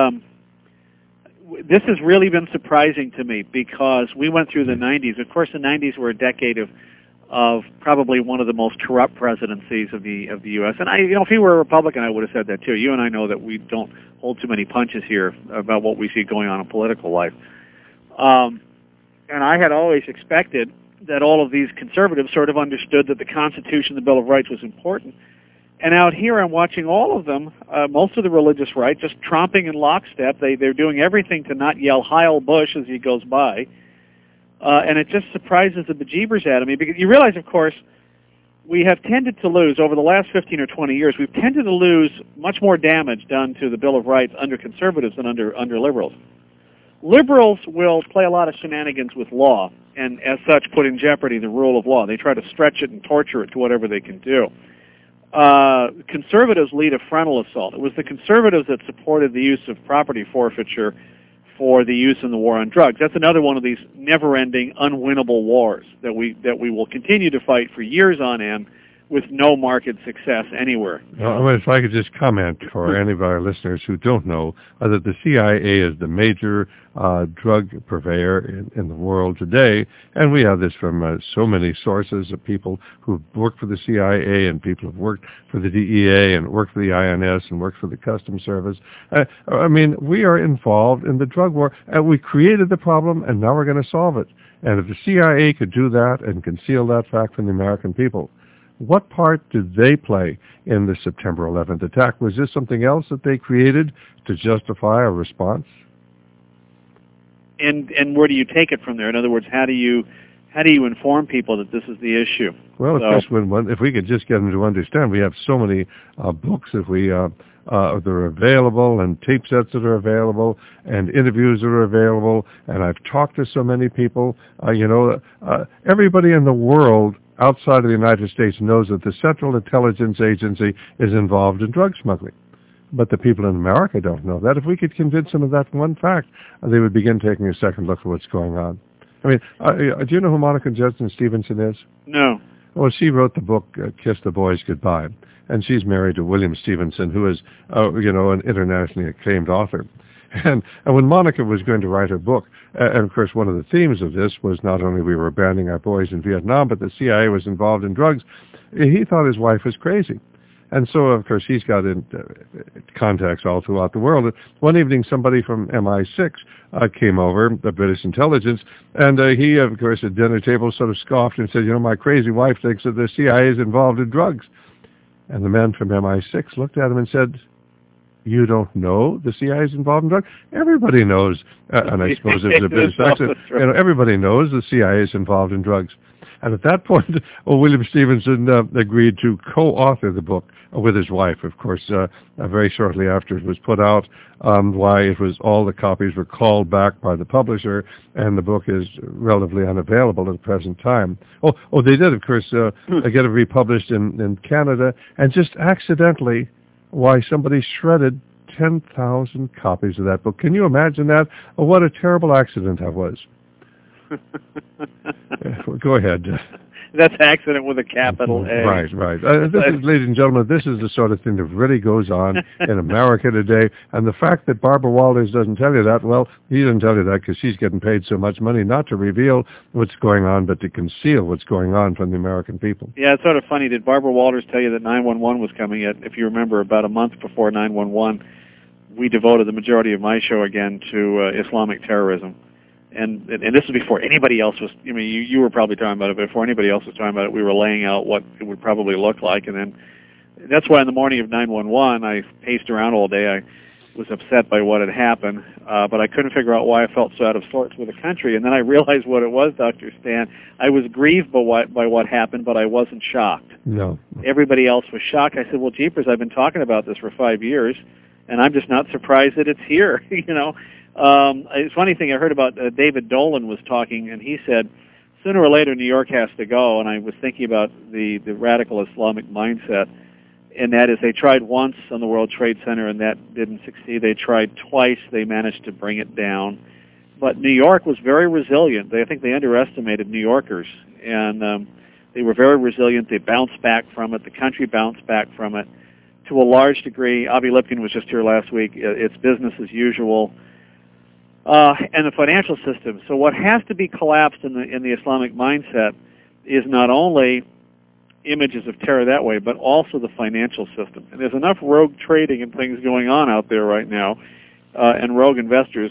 has really been surprising to me, because we went through the 90s. Of course, the 90s were a decade of probably one of the most corrupt presidencies of the U.S. And if he were a Republican, I would have said that too. You and I know that we don't hold too many punches here about what we see going on in political life. And I had always expected that all of these conservatives sort of understood that the Constitution, the Bill of Rights, was important. And out here, I'm watching all of them, most of the religious right, just tromping in lockstep. They're doing everything to not yell "Heil Bush" as he goes by. And it just surprises the bejeebers out of me, because you realize, of course, we have tended to lose, over the last 15 or 20 years, we've tended to lose much more damage done to the Bill of Rights under conservatives than under liberals. Liberals will play a lot of shenanigans with law, and as such put in jeopardy the rule of law. They try to stretch it and torture it to whatever they can do. Conservatives lead a frontal assault. It was the conservatives that supported the use of property forfeiture for the use in the war on drugs. That's another one of these never-ending, unwinnable wars that we will continue to fight for years on end with no market success anywhere. If I could just comment for any of our listeners who don't know, that the CIA is the major drug purveyor in the world today, and we have this from so many sources of people who've worked for the CIA and people who've worked for the DEA and worked for the INS and worked for the Customs Service. We are involved in the drug war, and we created the problem, and now we're going to solve it. And if the CIA could do that and conceal that fact from the American people, what part did they play in the September 11th attack? Was this something else that they created to justify a response? And where do you take it from there? In other words, how do you how do you inform people that this is the issue? Well, of course, if we could just get them to understand, we have so many books that that are available, and tape sets that are available, and interviews that are available, and I've talked to so many people. Everybody in the world outside of the United States knows that the Central Intelligence Agency is involved in drug smuggling. But the people in America don't know that. If we could convince them of that one fact, they would begin taking a second look at what's going on. I mean, do you know who Monica Judson Stevenson is? No. Well, she wrote the book Kiss the Boys Goodbye, and she's married to William Stevenson, who is, an internationally acclaimed author. And when Monica was going to write her book, and of course one of the themes of this was not only we were abandoning our boys in Vietnam, but the CIA was involved in drugs, he thought his wife was crazy. And so, of course, he's got contacts all throughout the world. One evening, somebody from MI6 came over, the British intelligence, and he, of course, at dinner table sort of scoffed and said, my crazy wife thinks that the CIA is involved in drugs. And the man from MI6 looked at him and said, you don't know the CIA is involved in drugs? Everybody knows, and I suppose it's a British accent, everybody knows the CIA is involved in drugs. And at that point, William Stevenson agreed to co-author the book with his wife, of course, very shortly after it was put out. All the copies were called back by the publisher, and the book is relatively unavailable at the present time. They did, of course, get it republished in Canada, and just accidentally, somebody shredded 10,000 copies of that book. Can you imagine that? What a terrible accident that was. Go ahead. That's accident with a capital A. Right. Ladies and gentlemen, this is the sort of thing that really goes on in America today. And the fact that Barbara Walters doesn't tell you that, well, he doesn't tell you that because she's getting paid so much money not to reveal what's going on, but to conceal what's going on from the American people. Yeah, it's sort of funny. Did Barbara Walters tell you that 911 was coming? If you remember, about a month before 911, we devoted the majority of my show again to Islamic terrorism. And this was before anybody else was, you were probably talking about it, but before anybody else was talking about it, we were laying out what it would probably look like. And then that's why in the morning of 9/11, I paced around all day. I was upset by what had happened, but I couldn't figure out why I felt so out of sorts with the country. And then I realized what it was, Dr. Stan. I was grieved by what happened, but I wasn't shocked. No. Everybody else was shocked. I said, well, jeepers, I've been talking about this for 5 years, and I'm just not surprised that it's here, It's a funny thing, I heard about David Dolan was talking, and he said, sooner or later New York has to go, and I was thinking about the radical Islamic mindset, and that is they tried once on the World Trade Center, and that didn't succeed. They tried twice, they managed to bring it down. But New York was very resilient. I think they underestimated New Yorkers, and they were very resilient. They bounced back from it. The country bounced back from it to a large degree. Avi Lipkin was just here last week. It's business as usual. And the financial system. So what has to be collapsed in the Islamic mindset is not only images of terror that way, but also the financial system. And there's enough rogue trading and things going on out there right now, and rogue investors.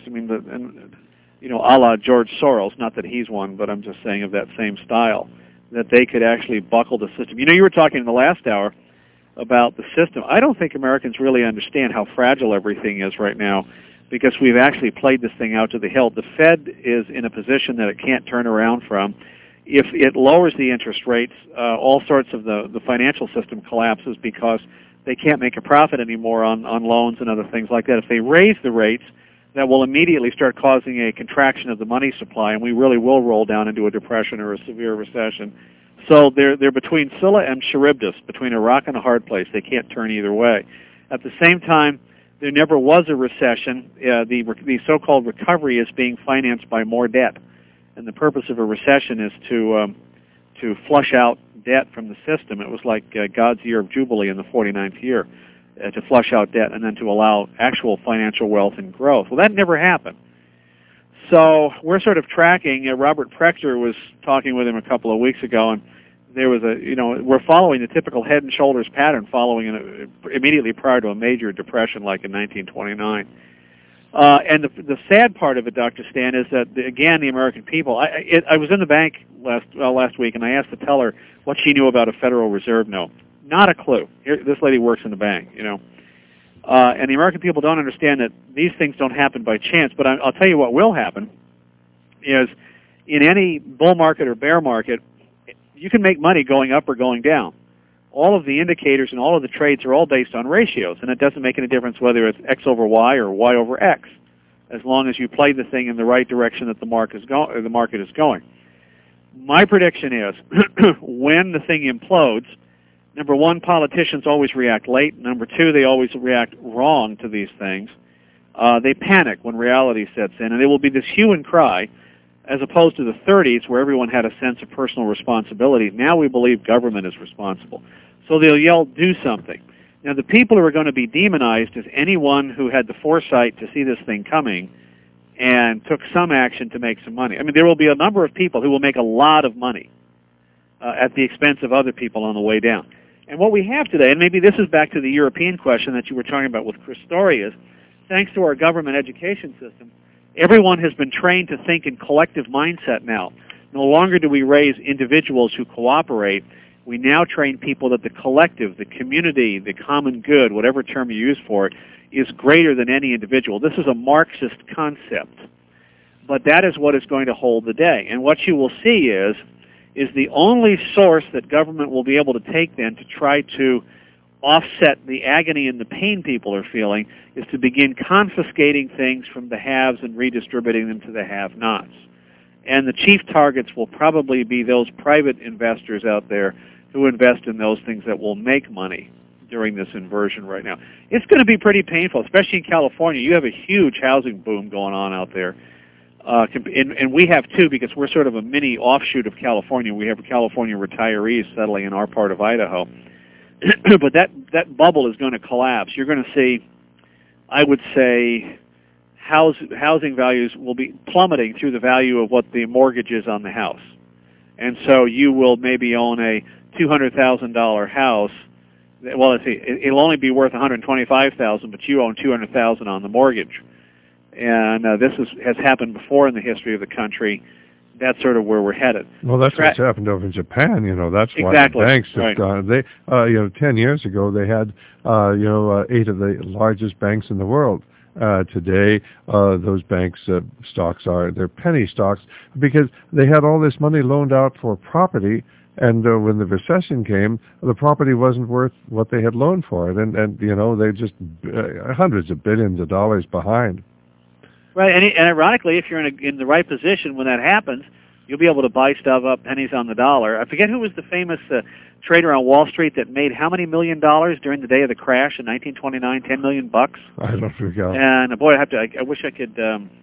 A la George Soros. Not that he's one, but I'm just saying of that same style, that they could actually buckle the system. You were talking in the last hour about the system. I don't think Americans really understand how fragile everything is right now, because we've actually played this thing out to the hilt. The Fed is in a position that it can't turn around from. If it lowers the interest rates, all sorts of the financial system collapses because they can't make a profit anymore on loans and other things like that. If they raise the rates, that will immediately start causing a contraction of the money supply, and we really will roll down into a depression or a severe recession. So they're between Scylla and Charybdis, between a rock and a hard place. They can't turn either way. At the same time, there never was a recession. The so-called recovery is being financed by more debt, and the purpose of a recession is to flush out debt from the system. It was like God's year of Jubilee in the 49th year, to flush out debt and then to allow actual financial wealth and growth. Well, that never happened. So we're sort of tracking. Robert Prechter was talking with him a couple of weeks ago, and there was we're following the typical head and shoulders pattern following immediately prior to a major depression like in 1929. And the sad part of it, Dr. Stan, is that, again, the American people, I was in the bank last week, and I asked the teller what she knew about a Federal Reserve note. Not a clue. This lady works in the bank, And the American people don't understand that these things don't happen by chance. But I'll tell you what will happen is in any bull market or bear market, you can make money going up or going down. All of the indicators and all of the trades are all based on ratios, and it doesn't make any difference whether it's X over Y or Y over X, as long as you play the thing in the right direction that the market is going. My prediction is when the thing implodes, number one, politicians always react late. Number two, they always react wrong to these things. They panic when reality sets in, and it will be this hue and cry, as opposed to the 30s where everyone had a sense of personal responsibility. Now we believe government is responsible. So they'll yell, do something. Now the people who are going to be demonized is anyone who had the foresight to see this thing coming and took some action to make some money. I mean, there will be a number of people who will make a lot of money at the expense of other people on the way down. And what we have today, and maybe this is back to the European question that you were talking about with Chris Story, is thanks to our government education system, everyone has been trained to think in collective mindset now. No longer do we raise individuals who cooperate. We now train people that the collective, the community, the common good, whatever term you use for it, is greater than any individual. This is a Marxist concept. But that is what is going to hold the day. And what you will see is the only source that government will be able to take then to try to offset the agony and the pain people are feeling is to begin confiscating things from the haves and redistributing them to the have-nots. And the chief targets will probably be those private investors out there who invest in those things that will make money during this inversion right now. It's going to be pretty painful, especially in California. You have a huge housing boom going on out there. And we have too, because we're sort of a mini offshoot of California. We have California retirees settling in our part of Idaho. But that bubble is going to collapse. You're going to see, I would say, housing values will be plummeting through the value of what the mortgage is on the house. And so you will maybe own a $200,000 house. Well, let's see, it'll only be worth $125,000, but you own $200,000 on the mortgage. And this has happened before in the history of the country. That's sort of where we're headed. Well, that's what's happened over in Japan. That's why exactly. The banks have gone. They, 10 years ago, they had, 8 of the largest banks in the world. Today, those banks' stocks they're penny stocks because they had all this money loaned out for property. And when the recession came, the property wasn't worth what they had loaned for it, and they're just hundreds of billions of dollars behind. Right, and ironically, if you're in the right position when that happens, you'll be able to buy stuff up pennies on the dollar. I forget who was the famous trader on Wall Street that made how many $1 million during the day of the crash in 1929? $10 million bucks. I don't forget. And boy, I wish I could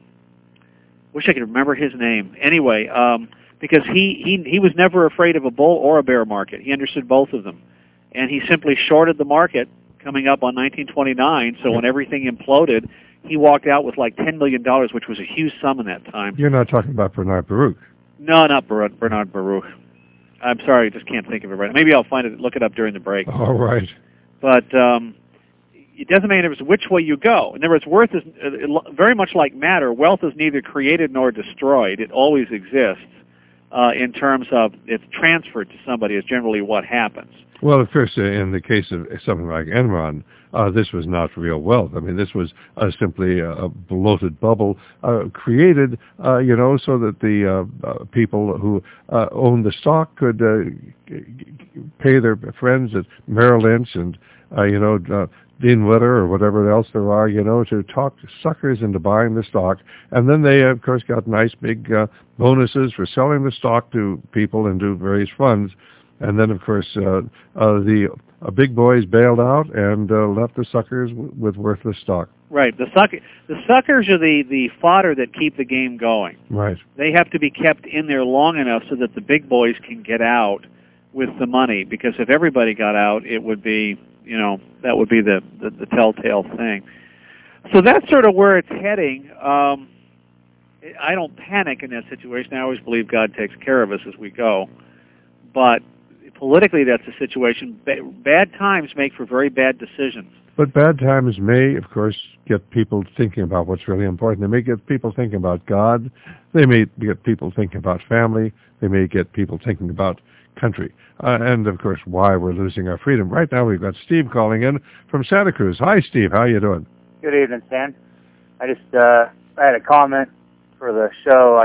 remember his name. Anyway, because he was never afraid of a bull or a bear market. He understood both of them, and he simply shorted the market coming up on 1929. So when everything imploded, he walked out with like $10 million, which was a huge sum in that time. You're not talking about Bernard Baruch. No, not Bernard Baruch. I'm sorry, I just can't think of it right now. Maybe I'll find it, look it up during the break. All right. But it doesn't make any difference which way you go. In other words, worth is very much like matter. Wealth is neither created nor destroyed. It always exists. In terms of it's transferred to somebody is generally what happens. Well, of course, in the case of something like Enron, this was not real wealth. I mean, this was simply a bloated bubble created, so that the people who owned the stock could pay their friends at Merrill Lynch and, Dean Witter or whatever else there are, to talk suckers into buying the stock. And then they, of course, got nice big bonuses for selling the stock to people and to various funds. And then, of course, the big boys bailed out and left the suckers with worthless stock. Right. The suckers are the fodder that keep the game going. Right. They have to be kept in there long enough so that the big boys can get out with the money. Because if everybody got out, it would be, that would be the telltale thing. So that's sort of where it's heading. I don't panic in that situation. I always believe God takes care of us as we go. But politically, that's a situation. Bad times make for very bad decisions. But bad times may, of course, get people thinking about what's really important. They may get people thinking about God. They may get people thinking about family. They may get people thinking about country. And, of course, why we're losing our freedom. Right now we've got Steve calling in from Santa Cruz. Hi, Steve. How you doing? Good evening, Stan. I had a comment for the show.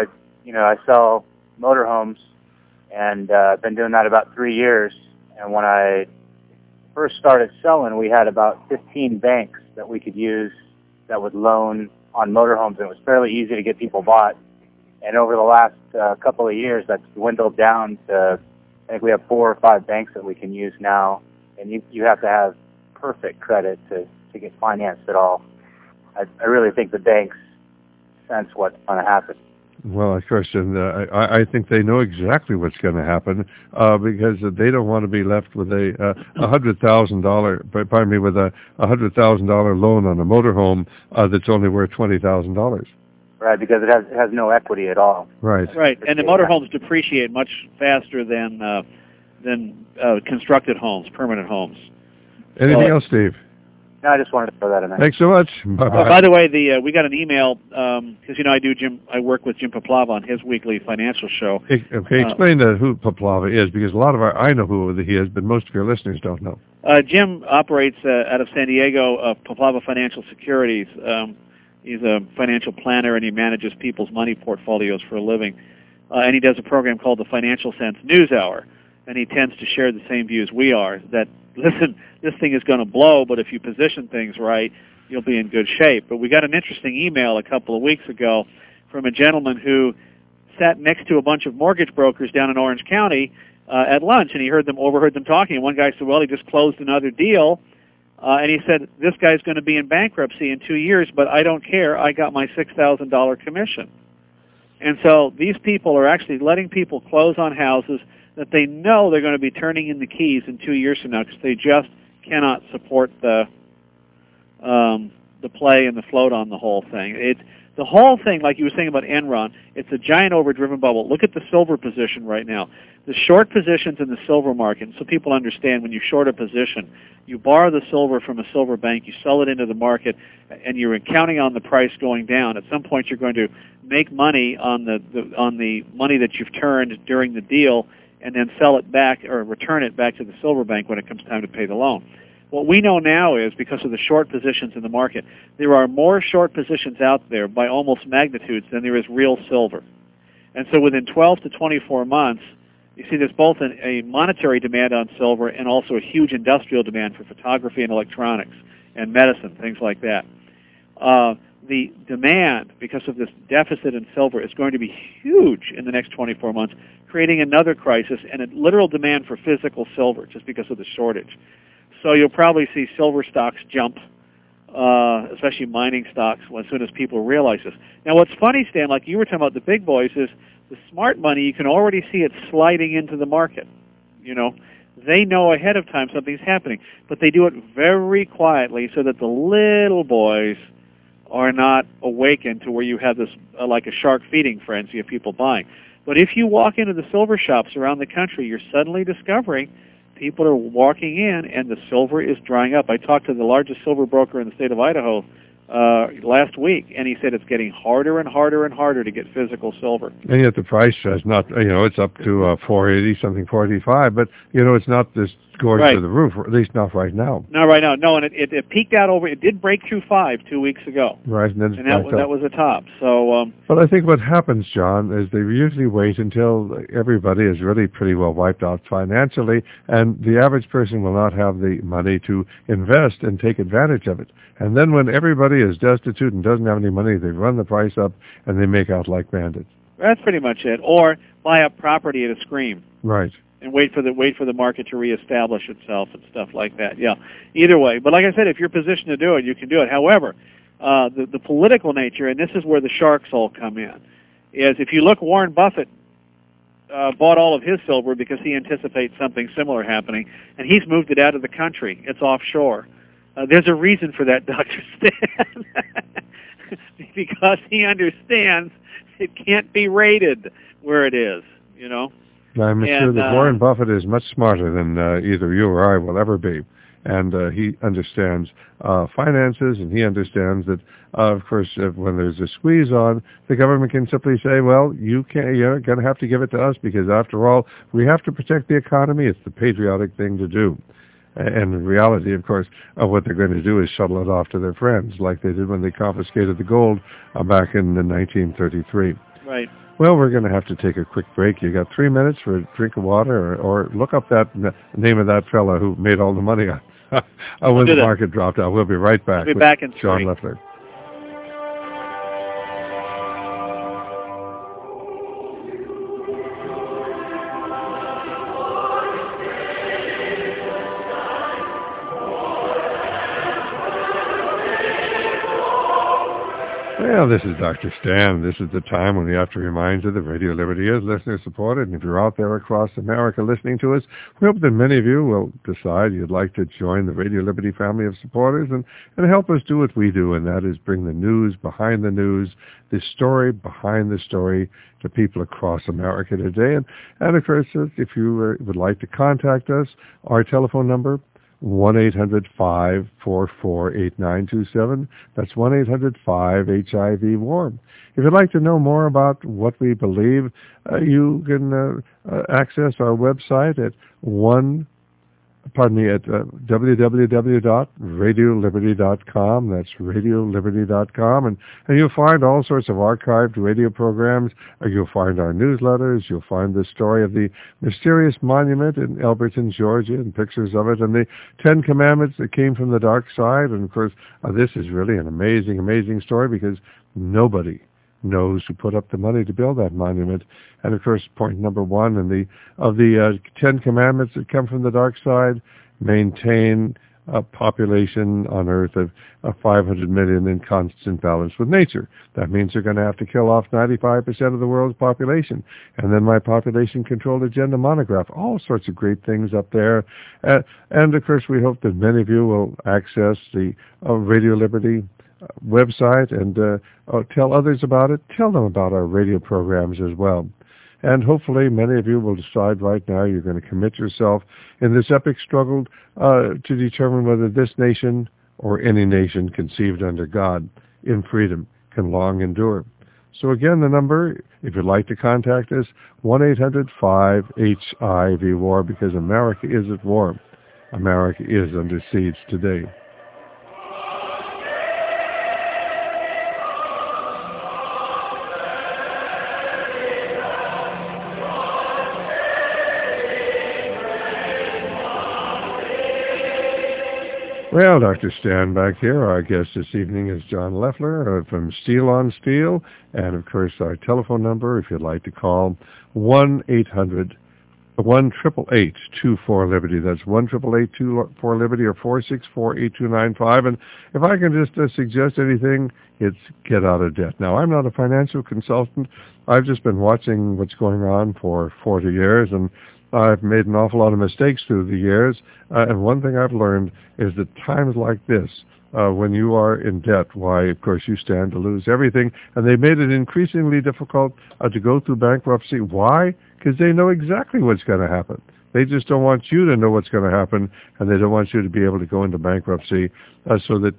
I sell motorhomes, and I've been doing that about 3 years. And when I first started selling, we had about 15 banks that we could use that would loan on motorhomes. It was fairly easy to get people bought. And over the last couple of years, that's dwindled down to, I think we have 4 or 5 banks that we can use now. And you have to have perfect credit to get financed at all. I really think the banks sense what's going to happen. Well, of course, and I think they know exactly what's going to happen because they don't want to be left with a $100,000, pardon me, with a $100,000 loan on a motorhome that's only worth $20,000. Right, because it has no equity at all. Right. Right, and the motorhomes depreciate much faster than constructed homes, permanent homes. Anything else, Steve? No, I just wanted to throw that in there. Thanks so much. Bye-bye. By the way, we got an email because I work with Jim Paplava on his weekly financial show. Okay, explain who Paplava is, because a lot of I know who he is, but most of your listeners don't know. Jim operates out of San Diego, Paplava Financial Securities. He's a financial planner, and he manages people's money portfolios for a living. And he does a program called the Financial Sense News Hour, and he tends to share the same views we are, that, listen, this thing is going to blow, but if you position things right, you'll be in good shape. But we got an interesting email a couple of weeks ago from a gentleman who sat next to a bunch of mortgage brokers down in Orange County at lunch, and he overheard them talking. And one guy said, well, he just closed another deal. And he said, this guy's going to be in bankruptcy in 2 years, but I don't care. I got my $6,000 commission. And so these people are actually letting people close on houses that they know they're going to be turning in the keys in 2 years from now because they just cannot support the play and the float on the whole thing. The whole thing, like you were saying about Enron, it's a giant overdriven bubble. Look at the silver position right now. The short positions in the silver market, so people understand when you short a position, you borrow the silver from a silver bank, you sell it into the market, and you're counting on the price going down. At some point you're going to make money on the money that you've turned during the deal and then sell it back or return it back to the silver bank when it comes time to pay the loan. What we know now is, because of the short positions in the market, there are more short positions out there by almost magnitudes than there is real silver. And so within 12 to 24 months, you see there's both a monetary demand on silver and also a huge industrial demand for photography and electronics and medicine, things like that. The demand, because of this deficit in silver, is going to be huge in the next 24 months, creating another crisis and a literal demand for physical silver just because of the shortage. So you'll probably see silver stocks jump, especially mining stocks, as soon as people realize this. Now, what's funny, Stan, like you were talking about the big boys, is the smart money, you can already see it sliding into the market. You know, they know ahead of time something's happening, but they do it very quietly so that the little boys are not awakened to where you have this, like a shark feeding frenzy of people buying. But if you walk into the silver shops around the country, you're suddenly discovering people are walking in, and the silver is drying up. I talked to the largest silver broker in the state of Idaho last week, and he said it's getting harder and harder and harder to get physical silver. And yet the price has not, it's up to 480, something 485, but, it's not this going right. to the roof, or at least not right now. Not right now. No, and it peaked out it did break through 5 2 weeks ago. Right, and then that was a top. So, but I think what happens, John, is they usually wait until everybody is really pretty well wiped out financially, and the average person will not have the money to invest and take advantage of it. And then when everybody is destitute and doesn't have any money, they run the price up and they make out like bandits. That's pretty much it. Or buy up property at a scream. Right. And wait for the market to reestablish itself and stuff like that. Yeah. Either way. But like I said, if you're positioned to do it, you can do it. However, the political nature, and this is where the sharks all come in, is if you look, Warren Buffett bought all of his silver because he anticipates something similar happening, and he's moved it out of the country. It's offshore. There's a reason for that, Dr. Stan, because he understands it can't be rated where it is, I'm sure that Warren Buffett is much smarter than either you or I will ever be. And he understands finances, and he understands that, of course, when there's a squeeze on, the government can simply say, well, you're going to have to give it to us because, after all, we have to protect the economy. It's the patriotic thing to do. And in reality, of course, what they're going to do is shuttle it off to their friends, like they did when they confiscated the gold back in 1933. Right. Well, we're going to have to take a quick break. You got 3 minutes for a drink of water, or look up that name of that fella who made all the money when the market dropped out. We'll be right back. We'll be back in John 3. Loeffler. Well, this is Dr. Stan. This is the time when we have to remind you that Radio Liberty is listener-supported, and if you're out there across America listening to us, we hope that many of you will decide you'd like to join the Radio Liberty family of supporters and help us do what we do, and that is bring the news behind the news, the story behind the story to people across America today. And of course, if you would like to contact us, our telephone number, 1-800-544-8927. That's 1-800-5-HIV-WARM. If you'd like to know more about what we believe, you can access our website at www.radioliberty.com. That's radioliberty.com. And you'll find all sorts of archived radio programs. You'll find our newsletters. You'll find the story of the mysterious monument in Elberton, Georgia, and pictures of it, and the 10 Commandments that came from the dark side. And, of course, this is really an amazing, amazing story because nobody knows who put up the money to build that monument. And of course, point number 1 of the 10 Commandments that come from the dark side: maintain a population on Earth of 500 million in constant balance with nature. That means they're going to have to kill off 95% of the world's population. And then my population control agenda monograph, all sorts of great things up there. And of course, we hope that many of you will access the Radio Liberty website and tell others about it. Tell them about our radio programs as well. And hopefully many of you will decide right now you're going to commit yourself in this epic struggle to determine whether this nation or any nation conceived under God in freedom can long endure. So again, the number, if you'd like to contact us, 1-800-5-HIV-WAR, because America is at war. America is under siege today. Well, Dr. Stan back here. Our guest this evening is John Loeffler from Steel on Steel. And, of course, our telephone number, if you'd like to call, 1-800-1-888-24-LIBERTY. That's 1-888-24-LIBERTY or 464-8295. And if I can just suggest anything, it's get out of debt. Now, I'm not a financial consultant. I've just been watching what's going on for 40 years, and I've made an awful lot of mistakes through the years, and one thing I've learned is that times like this, when you are in debt, why, of course, you stand to lose everything, and they made it increasingly difficult to go through bankruptcy. Why? Because they know exactly what's going to happen. They just don't want you to know what's going to happen, and they don't want you to be able to go into bankruptcy so that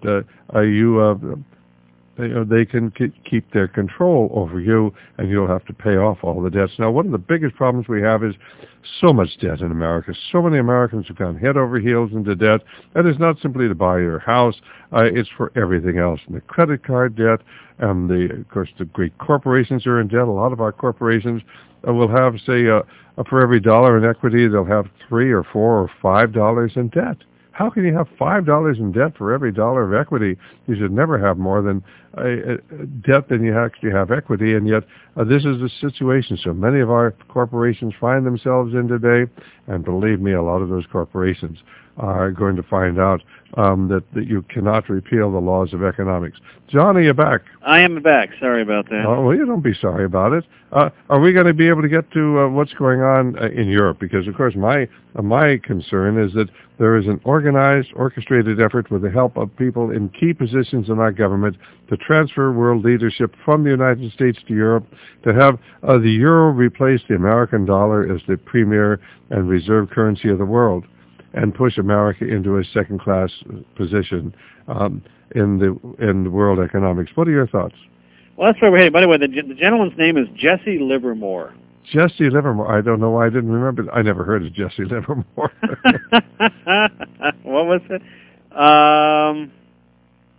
they can keep their control over you, and you'll have to pay off all the debts. Now, one of the biggest problems we have is so much debt in America. So many Americans have gone head over heels into debt. That is not simply to buy your house. It's for everything else. And the credit card debt, and of course, the great corporations are in debt. A lot of our corporations will have, say, for every dollar in equity, they'll have $3 or $4 or $5 in debt. How can you have $5 in debt for every dollar of equity? You should never have more than debt than you actually have equity, and yet this is the situation. So many of our corporations find themselves in today, and believe me, a lot of those corporations are going to find out that you cannot repeal the laws of economics. John, are you back? I am back. Sorry about that. Oh, well, you don't be sorry about it. Are we going to be able to get to what's going on in Europe? Because, of course, my concern is that there is an organized, orchestrated effort with the help of people in key positions in our government to transfer world leadership from the United States to Europe, to have the euro replace the American dollar as the premier and reserve currency of the world, and push America into a second-class position in the world economics. What are your thoughts? Well, that's where we're heading. By the way, the gentleman's name is Jesse Livermore. Jesse Livermore. I don't know why I didn't remember. I never heard of Jesse Livermore. What was it?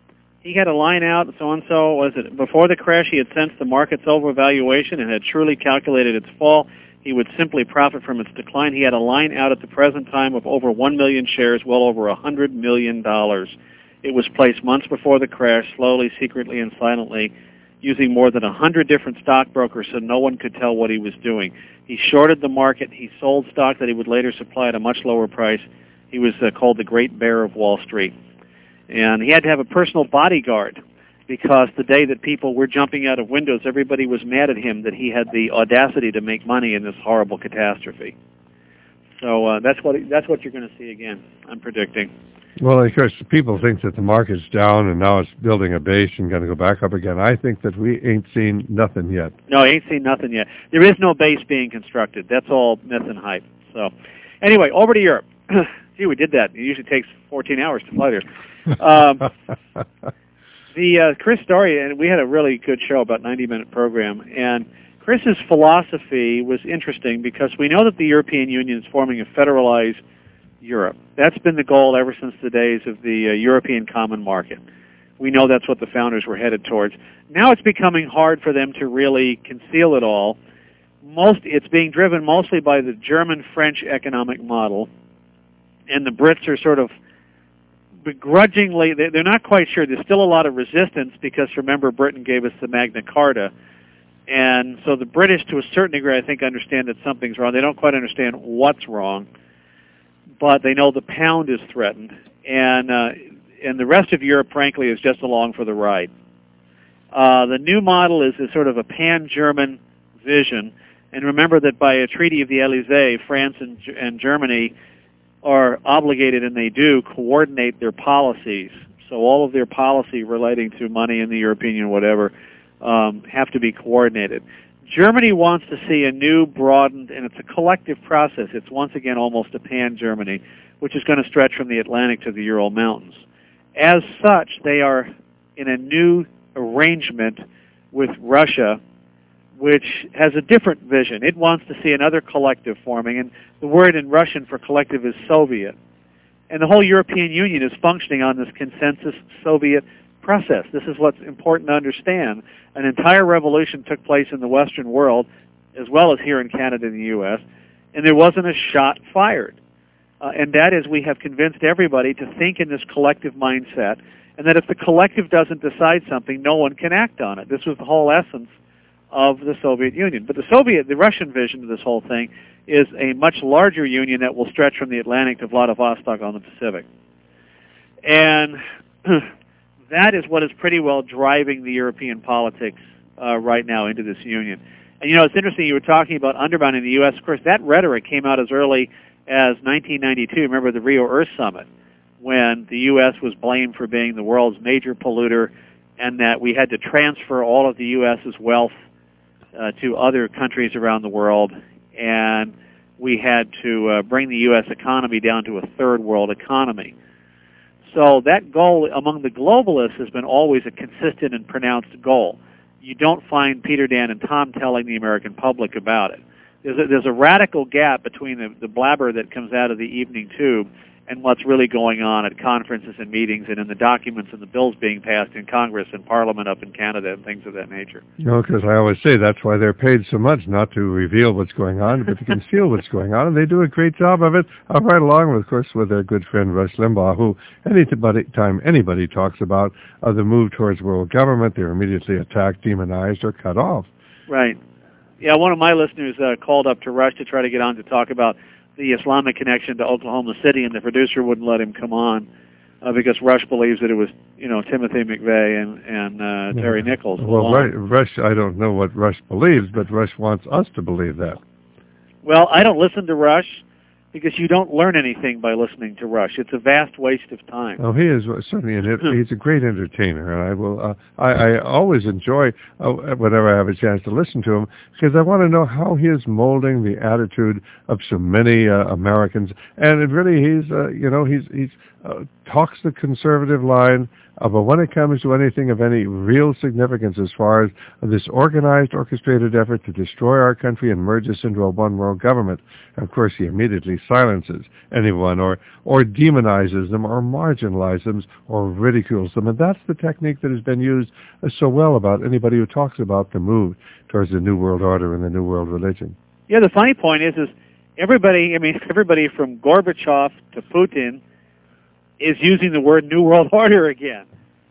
He had a line out, so-and-so, was it before the crash he had sensed the market's overvaluation and had truly calculated its fall. He would simply profit from its decline. He had a line out at the present time of over 1 million shares, well over $100 million. It was placed months before the crash, slowly, secretly, and silently, using more than 100 different stockbrokers so no one could tell what he was doing. He shorted the market. He sold stock that he would later supply at a much lower price. He was called the Great Bear of Wall Street. And he had to have a personal bodyguard because the day that people were jumping out of windows, everybody was mad at him that he had the audacity to make money in this horrible catastrophe. So that's what you're going to see again, I'm predicting. Well, of course, people think that the market's down and now it's building a base and going to go back up again. I think that we ain't seen nothing yet. No, ain't seen nothing yet. There is no base being constructed. That's all myth and hype. So anyway, over to Europe. Gee, we did that. It usually takes 14 hours to fly there. Chris Story, and we had a really good show, about 90-minute program, and Chris's philosophy was interesting because we know that the European Union is forming a federalized Europe. That's been the goal ever since the days of the European Common Market. We know that's what the founders were headed towards. Now it's becoming hard for them to really conceal it all. It's being driven mostly by the German-French economic model, and the Brits are sort of begrudgingly, they're not quite sure. There's still a lot of resistance because, remember, Britain gave us the Magna Carta. And so the British, to a certain degree, I think, understand that something's wrong. They don't quite understand what's wrong, but they know the pound is threatened. And the rest of Europe, frankly, is just along for the ride. The new model is sort of a pan-German vision. And remember that by a Treaty of the Elysee, France and Germany are obligated, and they do, coordinate their policies. So all of their policy relating to money in the European Union, whatever, have to be coordinated. Germany wants to see a new, broadened, and it's a collective process. It's once again almost a pan-Germany, which is going to stretch from the Atlantic to the Ural Mountains. As such, they are in a new arrangement with Russia, which has a different vision. It wants to see another collective forming, and the word in Russian for collective is Soviet. And the whole European Union is functioning on this consensus Soviet process. This is what's important to understand. An entire revolution took place in the Western world, as well as here in Canada and the U.S., and there wasn't a shot fired. And that is, we have convinced everybody to think in this collective mindset, and that if the collective doesn't decide something, no one can act on it. This was the whole essence of the Soviet Union. But the Russian vision of this whole thing is a much larger union that will stretch from the Atlantic to Vladivostok on the Pacific. And that is what is pretty well driving the European politics right now into this union. And it's interesting, you were talking about undermining the U.S. Of course, that rhetoric came out as early as 1992. Remember the Rio Earth Summit, when the U.S. was blamed for being the world's major polluter, and that we had to transfer all of the U.S.'s wealth to other countries around the world, and we had to bring the U.S. economy down to a third world economy. So that goal among the globalists has been always a consistent and pronounced goal. You don't find Peter, Dan, and Tom telling the American public about it. There's a radical gap between the blabber that comes out of the evening tube and what's really going on at conferences and meetings and in the documents and the bills being passed in Congress and Parliament up in Canada and things of that nature. Because I always say that's why they're paid so much, not to reveal what's going on, but to conceal what's going on, and they do a great job of it, right along, with, of course, with their good friend Rush Limbaugh, who anytime anybody talks about the move towards world government, they're immediately attacked, demonized, or cut off. Right. Yeah, one of my listeners called up to Rush to try to get on to talk about the Islamic connection to Oklahoma City, and the producer wouldn't let him come on because Rush believes that it was, Timothy McVeigh and Terry Nichols. Well, Rush, I don't know what Rush believes, but Rush wants us to believe that. Well, I don't listen to Rush because you don't learn anything by listening to Rush. It's a vast waste of time. Oh, he is certainly he's a great entertainer, and I always enjoy whenever I have a chance to listen to him, because I want to know how he is molding the attitude of so many Americans. And it really, he's talks the conservative line, but when it comes to anything of any real significance as far as this organized, orchestrated effort to destroy our country and merge us into a one-world government, of course, he immediately silences anyone or demonizes them or marginalizes them or ridicules them. And that's the technique that has been used so well about anybody who talks about the move towards the New World Order and the New World Religion. Yeah, the funny point is everybody from Gorbachev to Putin is using the word New World Order again.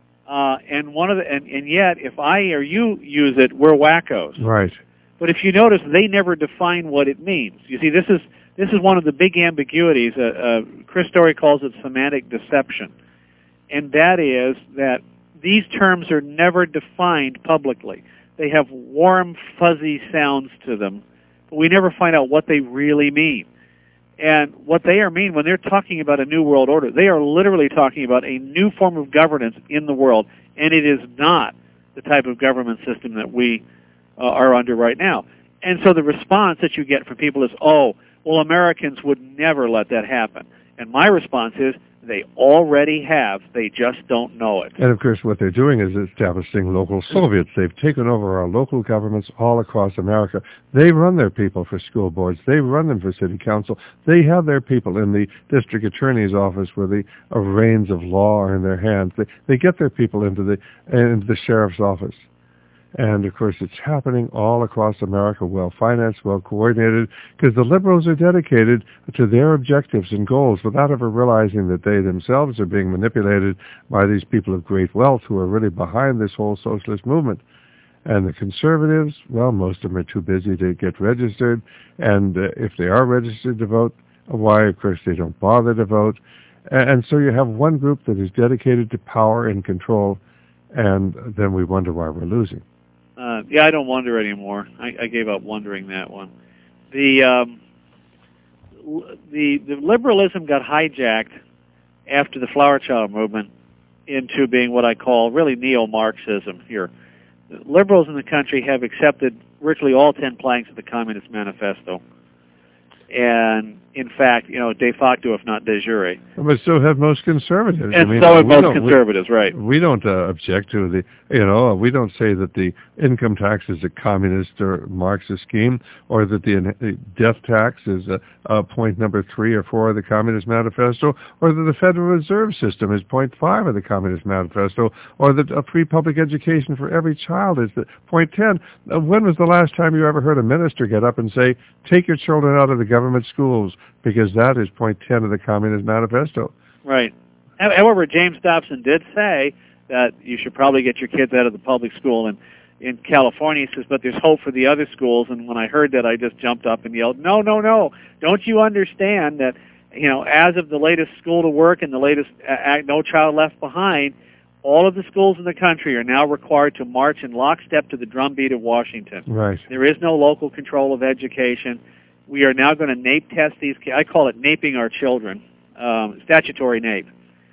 And yet, if I or you use it, we're wackos. Right. But if you notice, they never define what it means. You see, this is one of the big ambiguities. Chris Story calls it semantic deception, and that is that these terms are never defined publicly. They have warm, fuzzy sounds to them, but we never find out what they really mean. And what they mean when they're talking about a new world order, they are literally talking about a new form of governance in the world, and it is not the type of government system that we are under right now. And so the response that you get from people is, oh, well, Americans would never let that happen. And my response is, they already have. They just don't know it. And, of course, what they're doing is establishing local Soviets. They've taken over our local governments all across America. They run their people for school boards. They run them for city council. They have their people in the district attorney's office where the reins of law are in their hands. They get their people into the sheriff's office. And, of course, it's happening all across America, well-financed, well-coordinated, because the liberals are dedicated to their objectives and goals without ever realizing that they themselves are being manipulated by these people of great wealth who are really behind this whole socialist movement. And the conservatives, well, most of them are too busy to get registered, and if they are registered to vote, why, of course, they don't bother to vote. And so you have one group that is dedicated to power and control, and then we wonder why we're losing. I don't wonder anymore. I gave up wondering that one. The liberalism got hijacked after the Flower Child movement into being what I call really neo-Marxism here. The liberals in the country have accepted virtually all 10 planks of the Communist Manifesto. And, in fact, de facto, if not de jure. But so have most conservatives. And so have most conservatives, right. We don't object to we don't say that the income tax is a communist or Marxist scheme, or that the death tax is point number 3 or 4 of the Communist Manifesto, or that the Federal Reserve System is point 5 of the Communist Manifesto, or that a free public education for every child is the point 10. When was the last time you ever heard a minister get up and say, take your children out of the government schools, because that is point 10 of the Communist Manifesto? Right. However, James Dobson did say that you should probably get your kids out of the public school. And in California, he says, but there's hope for the other schools. And when I heard that, I just jumped up and yelled, no. Don't you understand that, as of the latest School to Work and the latest No Child Left Behind, all of the schools in the country are now required to march in lockstep to the drumbeat of Washington. Right. There is no local control of education. We are now going to NAEP test these kids. I call it naping our children, statutory NAEP.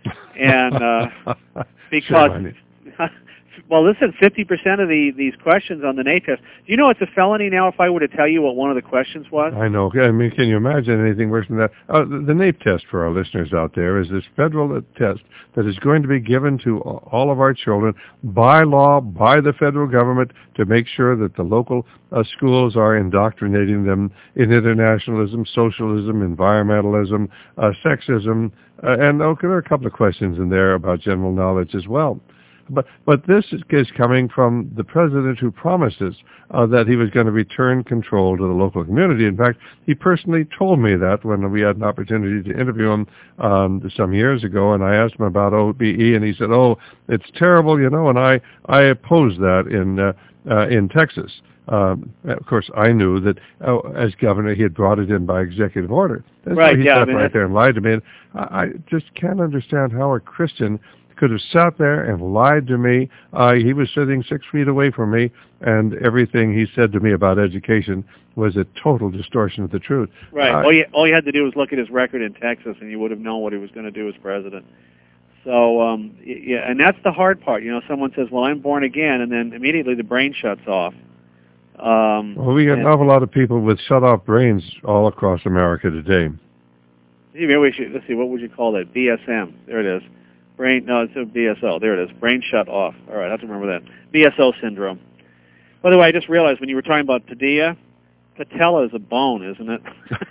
And because, well, listen, 50% of these questions on the NAEP test. Do you know it's a felony now if I were to tell you what one of the questions was? I know. I mean, can you imagine anything worse than that? The NAEP test for our listeners out there is this federal test that is going to be given to all of our children by law, by the federal government, to make sure that the local schools are indoctrinating them in internationalism, socialism, environmentalism, sexism, and there are a couple of questions in there about general knowledge as well. But this is coming from the president who promises that he was going to return control to the local community. In fact, he personally told me that when we had an opportunity to interview him some years ago, and I asked him about OBE, and he said, "Oh, it's terrible, and I opposed that in Texas." Of course, I knew that as governor, he had brought it in by executive order. And right, so he yeah. sat right there and lied to me. And I just can't understand how a Christian could have sat there and lied to me. He was sitting 6 feet away from me, and everything he said to me about education was a total distortion of the truth. Right. All you had to do was look at his record in Texas, and you would have known what he was going to do as president. So, yeah, and that's the hard part. Someone says, well, I'm born again, and then immediately the brain shuts off. Well, we got an awful lot of people with shut-off brains all across America today. Maybe we should, let's see, what would you call that? BSM. There it is. It's a BSO. There it is. Brain shut off. All right, I have to remember that. BSO syndrome. By the way, I just realized when you were talking about Padilla, patella is a bone, isn't it?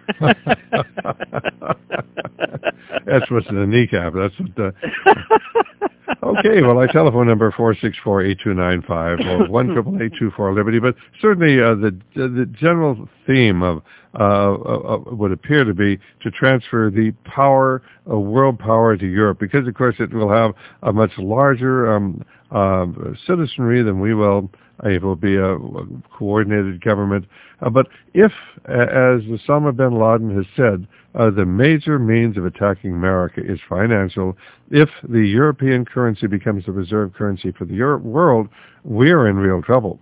That's what's in the kneecap. That's what. Okay, well, our telephone number 464-8295 or 1-888-24-LIBERTY. But certainly the general theme of would appear to be to transfer the power, world power, to Europe, because of course it will have a much larger citizenry than we will. It will be a coordinated government. But if, as Osama bin Laden has said, the major means of attacking America is financial, if the European currency becomes the reserve currency for the world, we are in real trouble.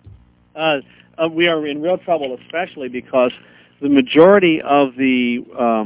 We are in real trouble, especially because the majority of the...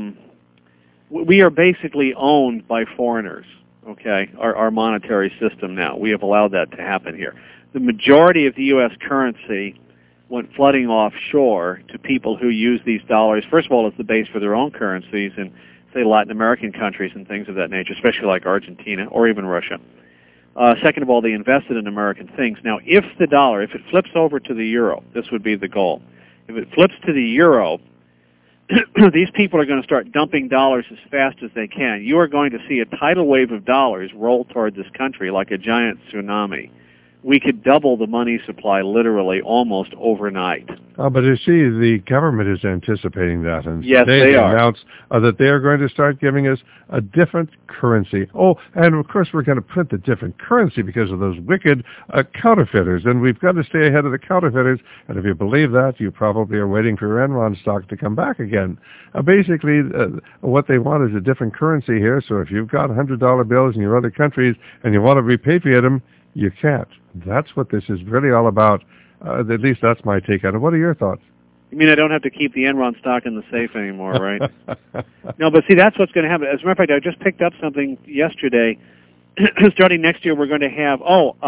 we are basically owned by foreigners, okay, our monetary system now. We have allowed that to happen here. The majority of the U.S. currency went flooding offshore to people who use these dollars, first of all, as the base for their own currencies in, say, Latin American countries and things of that nature, especially like Argentina or even Russia. Second of all, they invested in American things. Now, if the dollar, if it flips over to the euro, this would be the goal. If it flips to the euro, these people are going to start dumping dollars as fast as they can. You are going to see a tidal wave of dollars roll toward this country like a giant tsunami. We could double the money supply literally almost overnight. But you see, the government is anticipating that, and yes, they announced that they are going to start giving us a different currency. Oh, and of course we're going to print the different currency because of those wicked counterfeiters, and we've got to stay ahead of the counterfeiters. And if you believe that, you probably are waiting for Enron stock to come back again. Basically, what they want is a different currency here. So if you've got $100 bills in your other countries and you want to repatriate them, you can't. That's what this is really all about. At least that's my take on it. What are your thoughts? You mean I don't have to keep the Enron stock in the safe anymore, right? No, but see, that's what's going to happen. As a matter of fact, I just picked up something yesterday. Starting next year, we're going to have,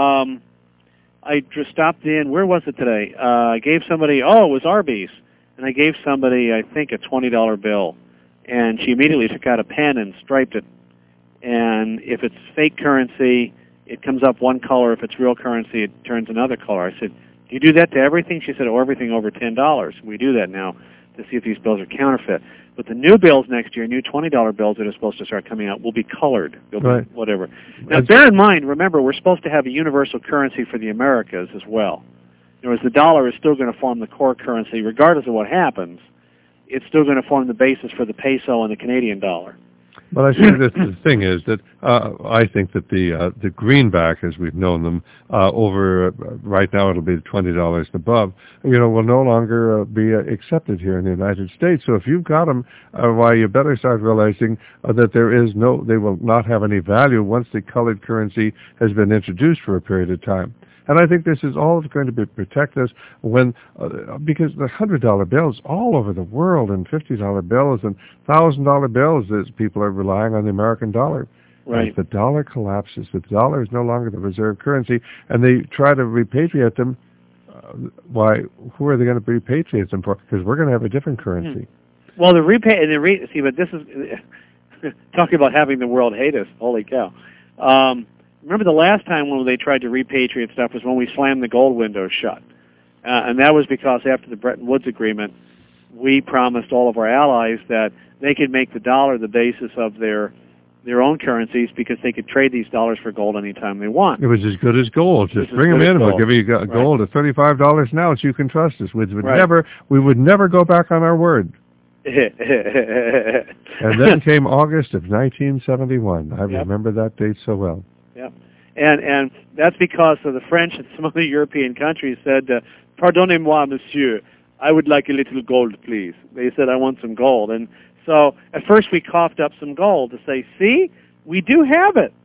I just stopped in, where was it today? I gave somebody, it was Arby's. And I gave somebody, I think, a $20 bill. And she immediately took out a pen and striped it. And if it's fake currency, it comes up one color. If it's real currency, it turns another color. I said, do you do that to everything? She said, everything over $10. We do that now to see if these bills are counterfeit. But the new bills next year, new $20 bills that are supposed to start coming out, will be colored. They'll be whatever. Now, bear in mind, remember, we're supposed to have a universal currency for the Americas as well. In other words, the dollar is still going to form the core currency, regardless of what happens. It's still going to form the basis for the peso and the Canadian dollar. But I think that the thing is that I think that the greenback, as we've known them, over right now it'll be $20 and above, will no longer be accepted here in the United States. So if you've got them, you better start realizing that they will not have any value once the colored currency has been introduced for a period of time. And I think this is all going to protect us because the $100 bills all over the world and $50 bills and $1,000 bills, as people are relying on the American dollar. Right. As the dollar collapses, the dollar is no longer the reserve currency, and they try to repatriate them. Who are they going to repatriate them for? Because we're going to have a different currency. Well, see, but this is talking about having the world hate us. Holy cow. Remember the last time when they tried to repatriate stuff was when we slammed the gold window shut. And that was because after the Bretton Woods Agreement, we promised all of our allies that they could make the dollar the basis of their own currencies because they could trade these dollars for gold anytime they want. It was as good as gold. Just bring them in. We'll give you gold at $35 an ounce. You can trust us. We would never go back on our word. And then came August of 1971. I remember that date so well. Yeah, and that's because of the French and some other European countries said, "Pardonnez-moi, monsieur, I would like a little gold, please." They said, "I want some gold." And so at first we coughed up some gold to say, "See, we do have it,"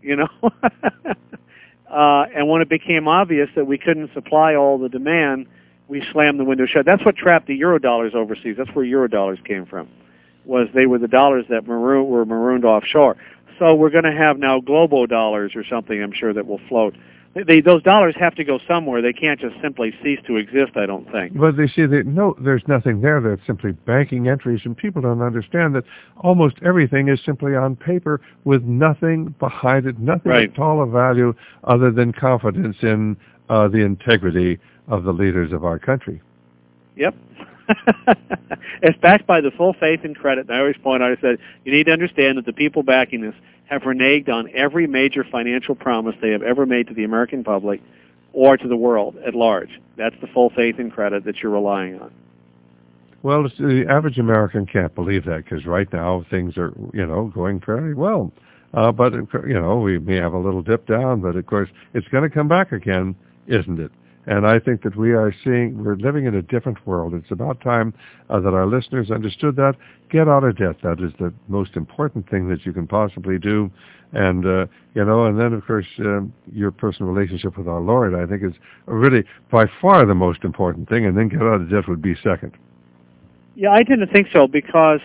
And when it became obvious that we couldn't supply all the demand, we slammed the window shut. That's what trapped the Eurodollars overseas. That's where Eurodollars came from. They were the dollars that were marooned offshore. So we're going to have now Globo dollars or something, I'm sure, that will float. Those dollars have to go somewhere. They can't just simply cease to exist, I don't think. But they see that, there's nothing there. That's simply banking entries, and people don't understand that almost everything is simply on paper with nothing behind it, nothing at all of value other than confidence in the integrity of the leaders of our country. Yep. It's backed by the full faith and credit. And I always point out, I said, you need to understand that the people backing this have reneged on every major financial promise they have ever made to the American public or to the world at large. That's the full faith and credit that you're relying on. Well, the average American can't believe that because right now things are, going fairly well. But, we may have a little dip down, but of course it's going to come back again, isn't it? And I think that we're living in a different world. It's about time that our listeners understood that. Get out of debt. That is the most important thing that you can possibly do. And, and then, of course, your personal relationship with our Lord, I think, is really by far the most important thing. And then get out of debt would be second. Yeah, I tend to think so because,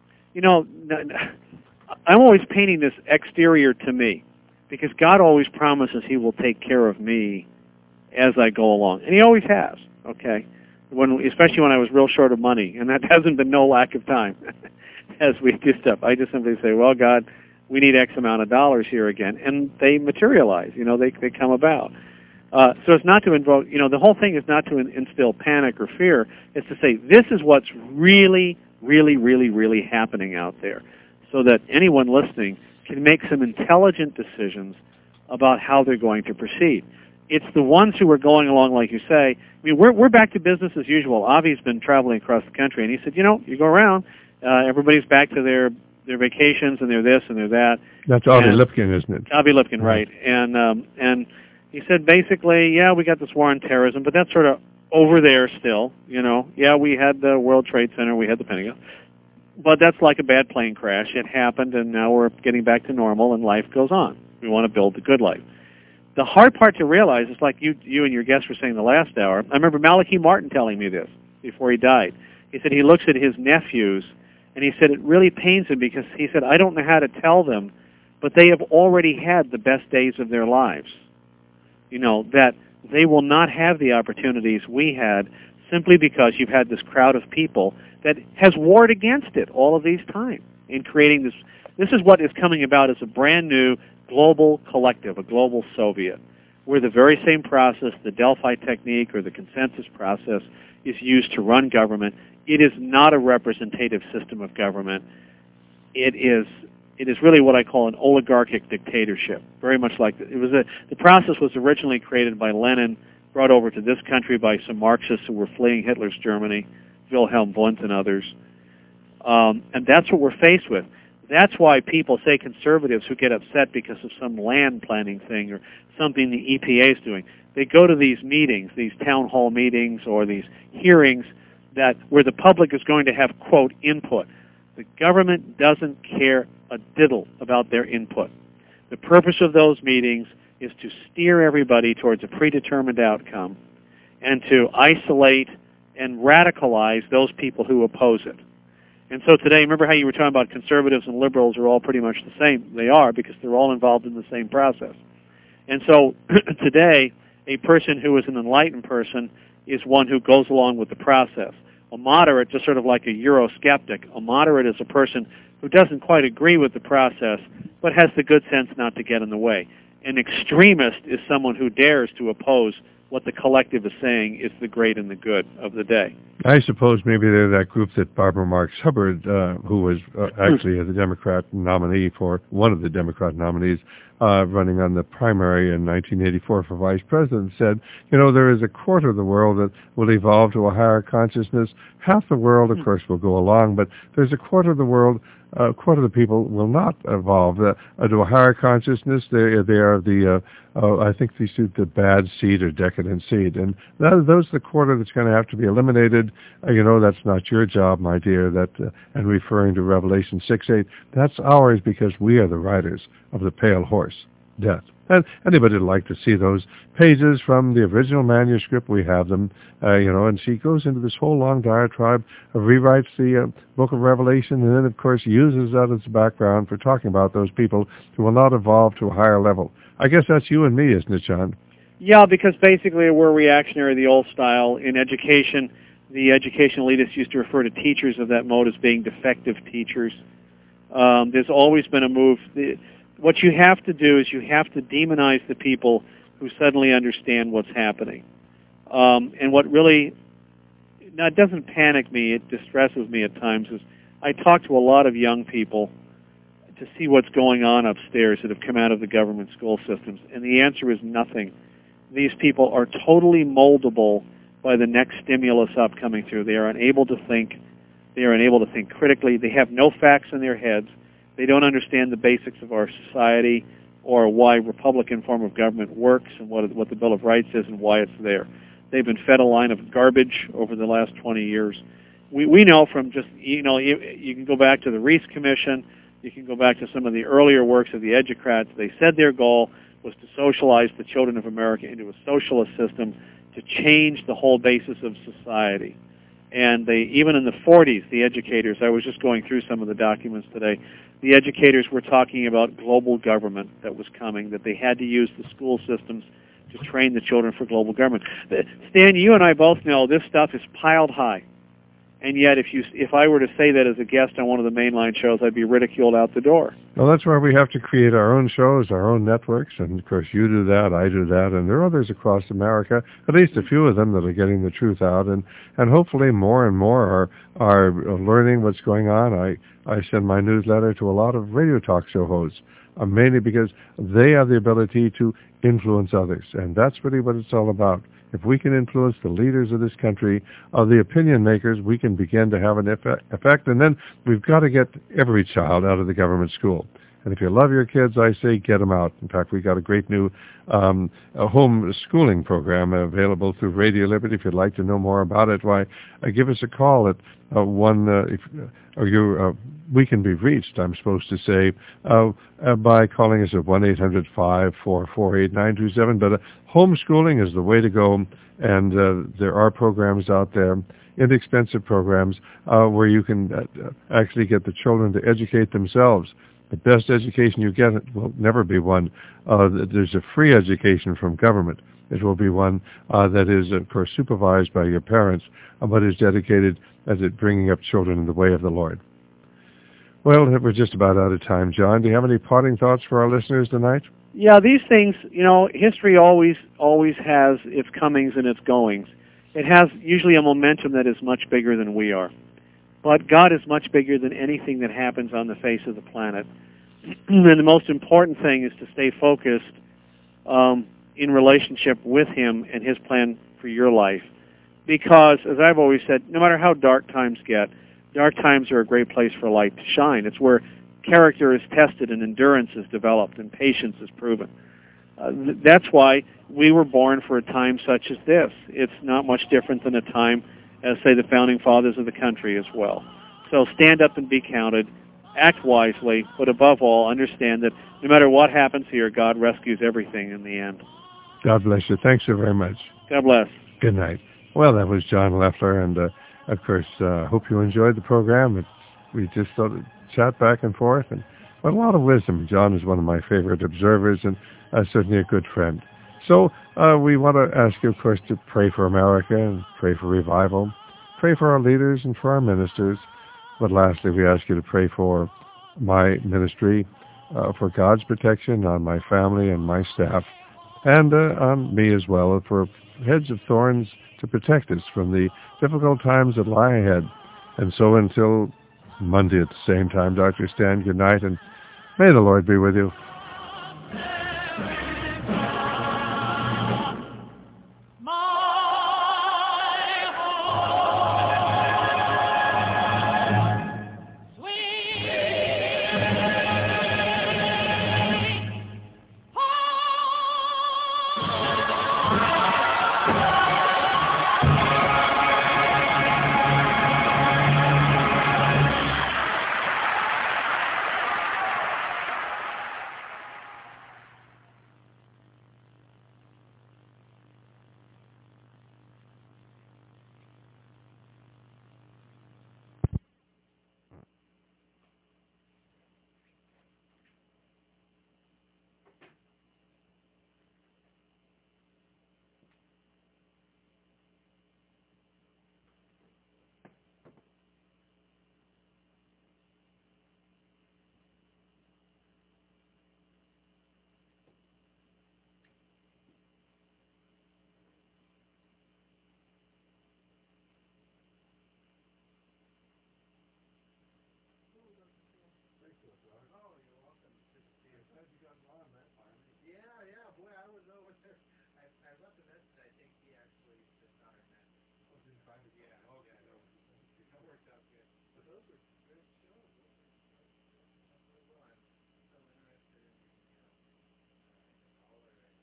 I'm always painting this exterior to me because God always promises He will take care of me as I go along. And He always has, okay? Especially when I was real short of money, and that hasn't been no lack of time as we do stuff. I just simply say, well, God, we need X amount of dollars here again, and they materialize, they come about. So it's not to invoke, the whole thing is not to instill panic or fear. It's to say, this is what's really, really, really, really happening out there, so that anyone listening can make some intelligent decisions about how they're going to proceed. It's the ones who are going along, like you say. I mean, we're back to business as usual. Avi's been traveling across the country, and he said, you go around, everybody's back to their vacations, and they're this and they're that. That's Avi Lipkin, isn't it? Avi Lipkin, right. And he said, basically, yeah, we got this war on terrorism, but that's sort of over there still, Yeah, we had the World Trade Center, we had the Pentagon. But that's like a bad plane crash. It happened, and now we're getting back to normal, and life goes on. We want to build the good life. The hard part to realize is like you and your guest were saying the last hour. I remember Malachi Martin telling me this before he died. He said he looks at his nephews, and he said it really pains him because he said, I don't know how to tell them, but they have already had the best days of their lives. That they will not have the opportunities we had simply because you've had this crowd of people that has warred against it all of these times in creating this. This is what is coming about as a brand new global collective, a global Soviet, where the very same process, the Delphi technique or the consensus process, is used to run government. It is not a representative system of government. It is really what I call an oligarchic dictatorship, very much like the process was originally created by Lenin, brought over to this country by some Marxists who were fleeing Hitler's Germany, Wilhelm Wundt and others. And that's what we're faced with. That's why people say conservatives who get upset because of some land planning thing or something the EPA is doing, they go to these meetings, these town hall meetings or these hearings where the public is going to have, quote, input. The government doesn't care a diddle about their input. The purpose of those meetings is to steer everybody towards a predetermined outcome and to isolate and radicalize those people who oppose it. And so today, remember how you were talking about conservatives and liberals are all pretty much the same? They are, because they're all involved in the same process. And so today, a person who is an enlightened person is one who goes along with the process. A moderate, just sort of like a Eurosceptic, a moderate is a person who doesn't quite agree with the process, but has the good sense not to get in the way. An extremist is someone who dares to oppose what the collective is saying is the great and the good of the day. I suppose maybe they're that group that Barbara Marx Hubbard, who was actually the Democrat nominee for one of the Democrat nominees running on the primary in 1984 for vice president, said, there is a quarter of the world that will evolve to a higher consciousness. Half the world, of course, will go along, but there's a quarter of the world, a quarter of the people will not evolve to a higher consciousness. They are the, I think they suit the bad seed or decadent seed. And those are the quarter that's going to have to be eliminated. That's not your job, my dear, and referring to Revelation 6:8, that's ours because we are the riders of the pale horse, death. And anybody would like to see those pages from the original manuscript, we have them, and she goes into this whole long diatribe, rewrites the book of Revelation, and then, of course, uses that as a background for talking about those people who will not evolve to a higher level. I guess that's you and me, isn't it, John? Yeah, because basically we're reactionary, the old style. In education, the educational elitists used to refer to teachers of that mode as being defective teachers. There's always been a move. What you have to do is you have to demonize the people who suddenly understand what's happening. And what really, now it doesn't panic me, it distresses me at times, is I talk to a lot of young people to see what's going on upstairs that have come out of the government school systems, and the answer is nothing. These people are totally moldable by the next stimulus upcoming through. They are unable to think. They are unable to think critically. They have no facts in their heads. They don't understand the basics of our society or why Republican form of government works and what the Bill of Rights is and why it's there. They've been fed a line of garbage over the last 20 years. We know from just, you can go back to the Reese Commission, you can go back to some of the earlier works of the Educrats. They said their goal was to socialize the children of America into a socialist system to change the whole basis of society. And they, even in the 40s, the educators, I was just going through some of the documents today, the educators were talking about global government that was coming, that they had to use the school systems to train the children for global government. Stan, you and I both know this stuff is piled high. And yet, if I were to say that as a guest on one of the mainline shows, I'd be ridiculed out the door. Well, that's where we have to create our own shows, our own networks, and of course you do that, I do that, and there are others across America, at least a few of them that are getting the truth out, and hopefully more and more are learning what's going on. I send my newsletter to a lot of radio talk show hosts, mainly because they have the ability to influence others, and that's really what it's all about. If we can influence the leaders of this country, the opinion makers, we can begin to have an effect. And then we've got to get every child out of the government school. And if you love your kids, I say get them out. In fact, we got a great new home schooling program available through Radio Liberty. If you'd like to know more about it, why, give us a call at we can be reached, I'm supposed to say, by calling us at 1-800-544-8927. But homeschooling is the way to go, and there are programs out there, inexpensive programs, where you can actually get the children to educate themselves. The best education you get will never be one. There's a free education from government. It will be one that is, of course, supervised by your parents, but is dedicated as it bringing up children in the way of the Lord. Well, we're just about out of time, John. Do you have any parting thoughts for our listeners tonight? Yeah, these things, history always has its comings and its goings. It has usually a momentum that is much bigger than we are. But God is much bigger than anything that happens on the face of the planet. And the most important thing is to stay focused in relationship with Him and His plan for your life. Because, as I've always said, no matter how dark times get, dark times are a great place for light to shine. It's where character is tested and endurance is developed and patience is proven. That's why we were born for a time such as this. It's not much different than a time as, say, the founding fathers of the country as well. So stand up and be counted, act wisely, but above all, understand that no matter what happens here, God rescues everything in the end. God bless you. Thanks so very much. God bless. Good night. Well, that was John Leffler, and of course, hope you enjoyed the program. We just sort of chat back and forth, and a lot of wisdom. John is one of my favorite observers, and certainly a good friend. So we want to ask you, of course, to pray for America and pray for revival, pray for our leaders and for our ministers. But lastly, we ask you to pray for my ministry, for God's protection on my family and my staff, and on me as well, for heads of thorns to protect us from the difficult times that lie ahead. And so until Monday at the same time, Dr. Stan, good night, and may the Lord be with you. trying to get okay. That worked out good. But those are good shows. Well, I'm so interested in color and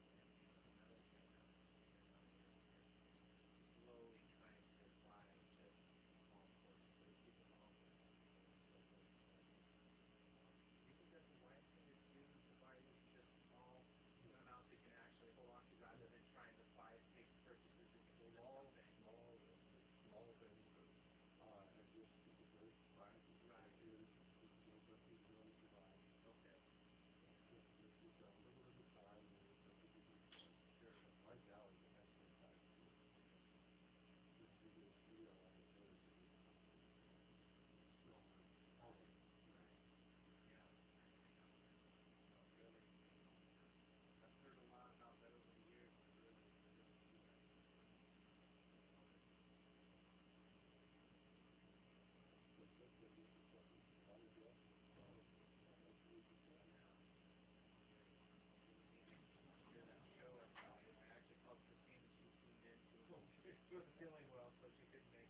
slowly trying to find just small courses for people to help. You think that's the right thing to do to buy just small amounts that you can actually hold on to rather than trying to buy big purchases that you small things, and just keep it very practical. Okay. Just a little bit of time and sure. Right now is the next time. Just do this video on the Thursday. Right. Yeah. Really. I've heard a lot about that over the years. I actually called Christine and she tuned in. She wasn't feeling well, so she couldn't make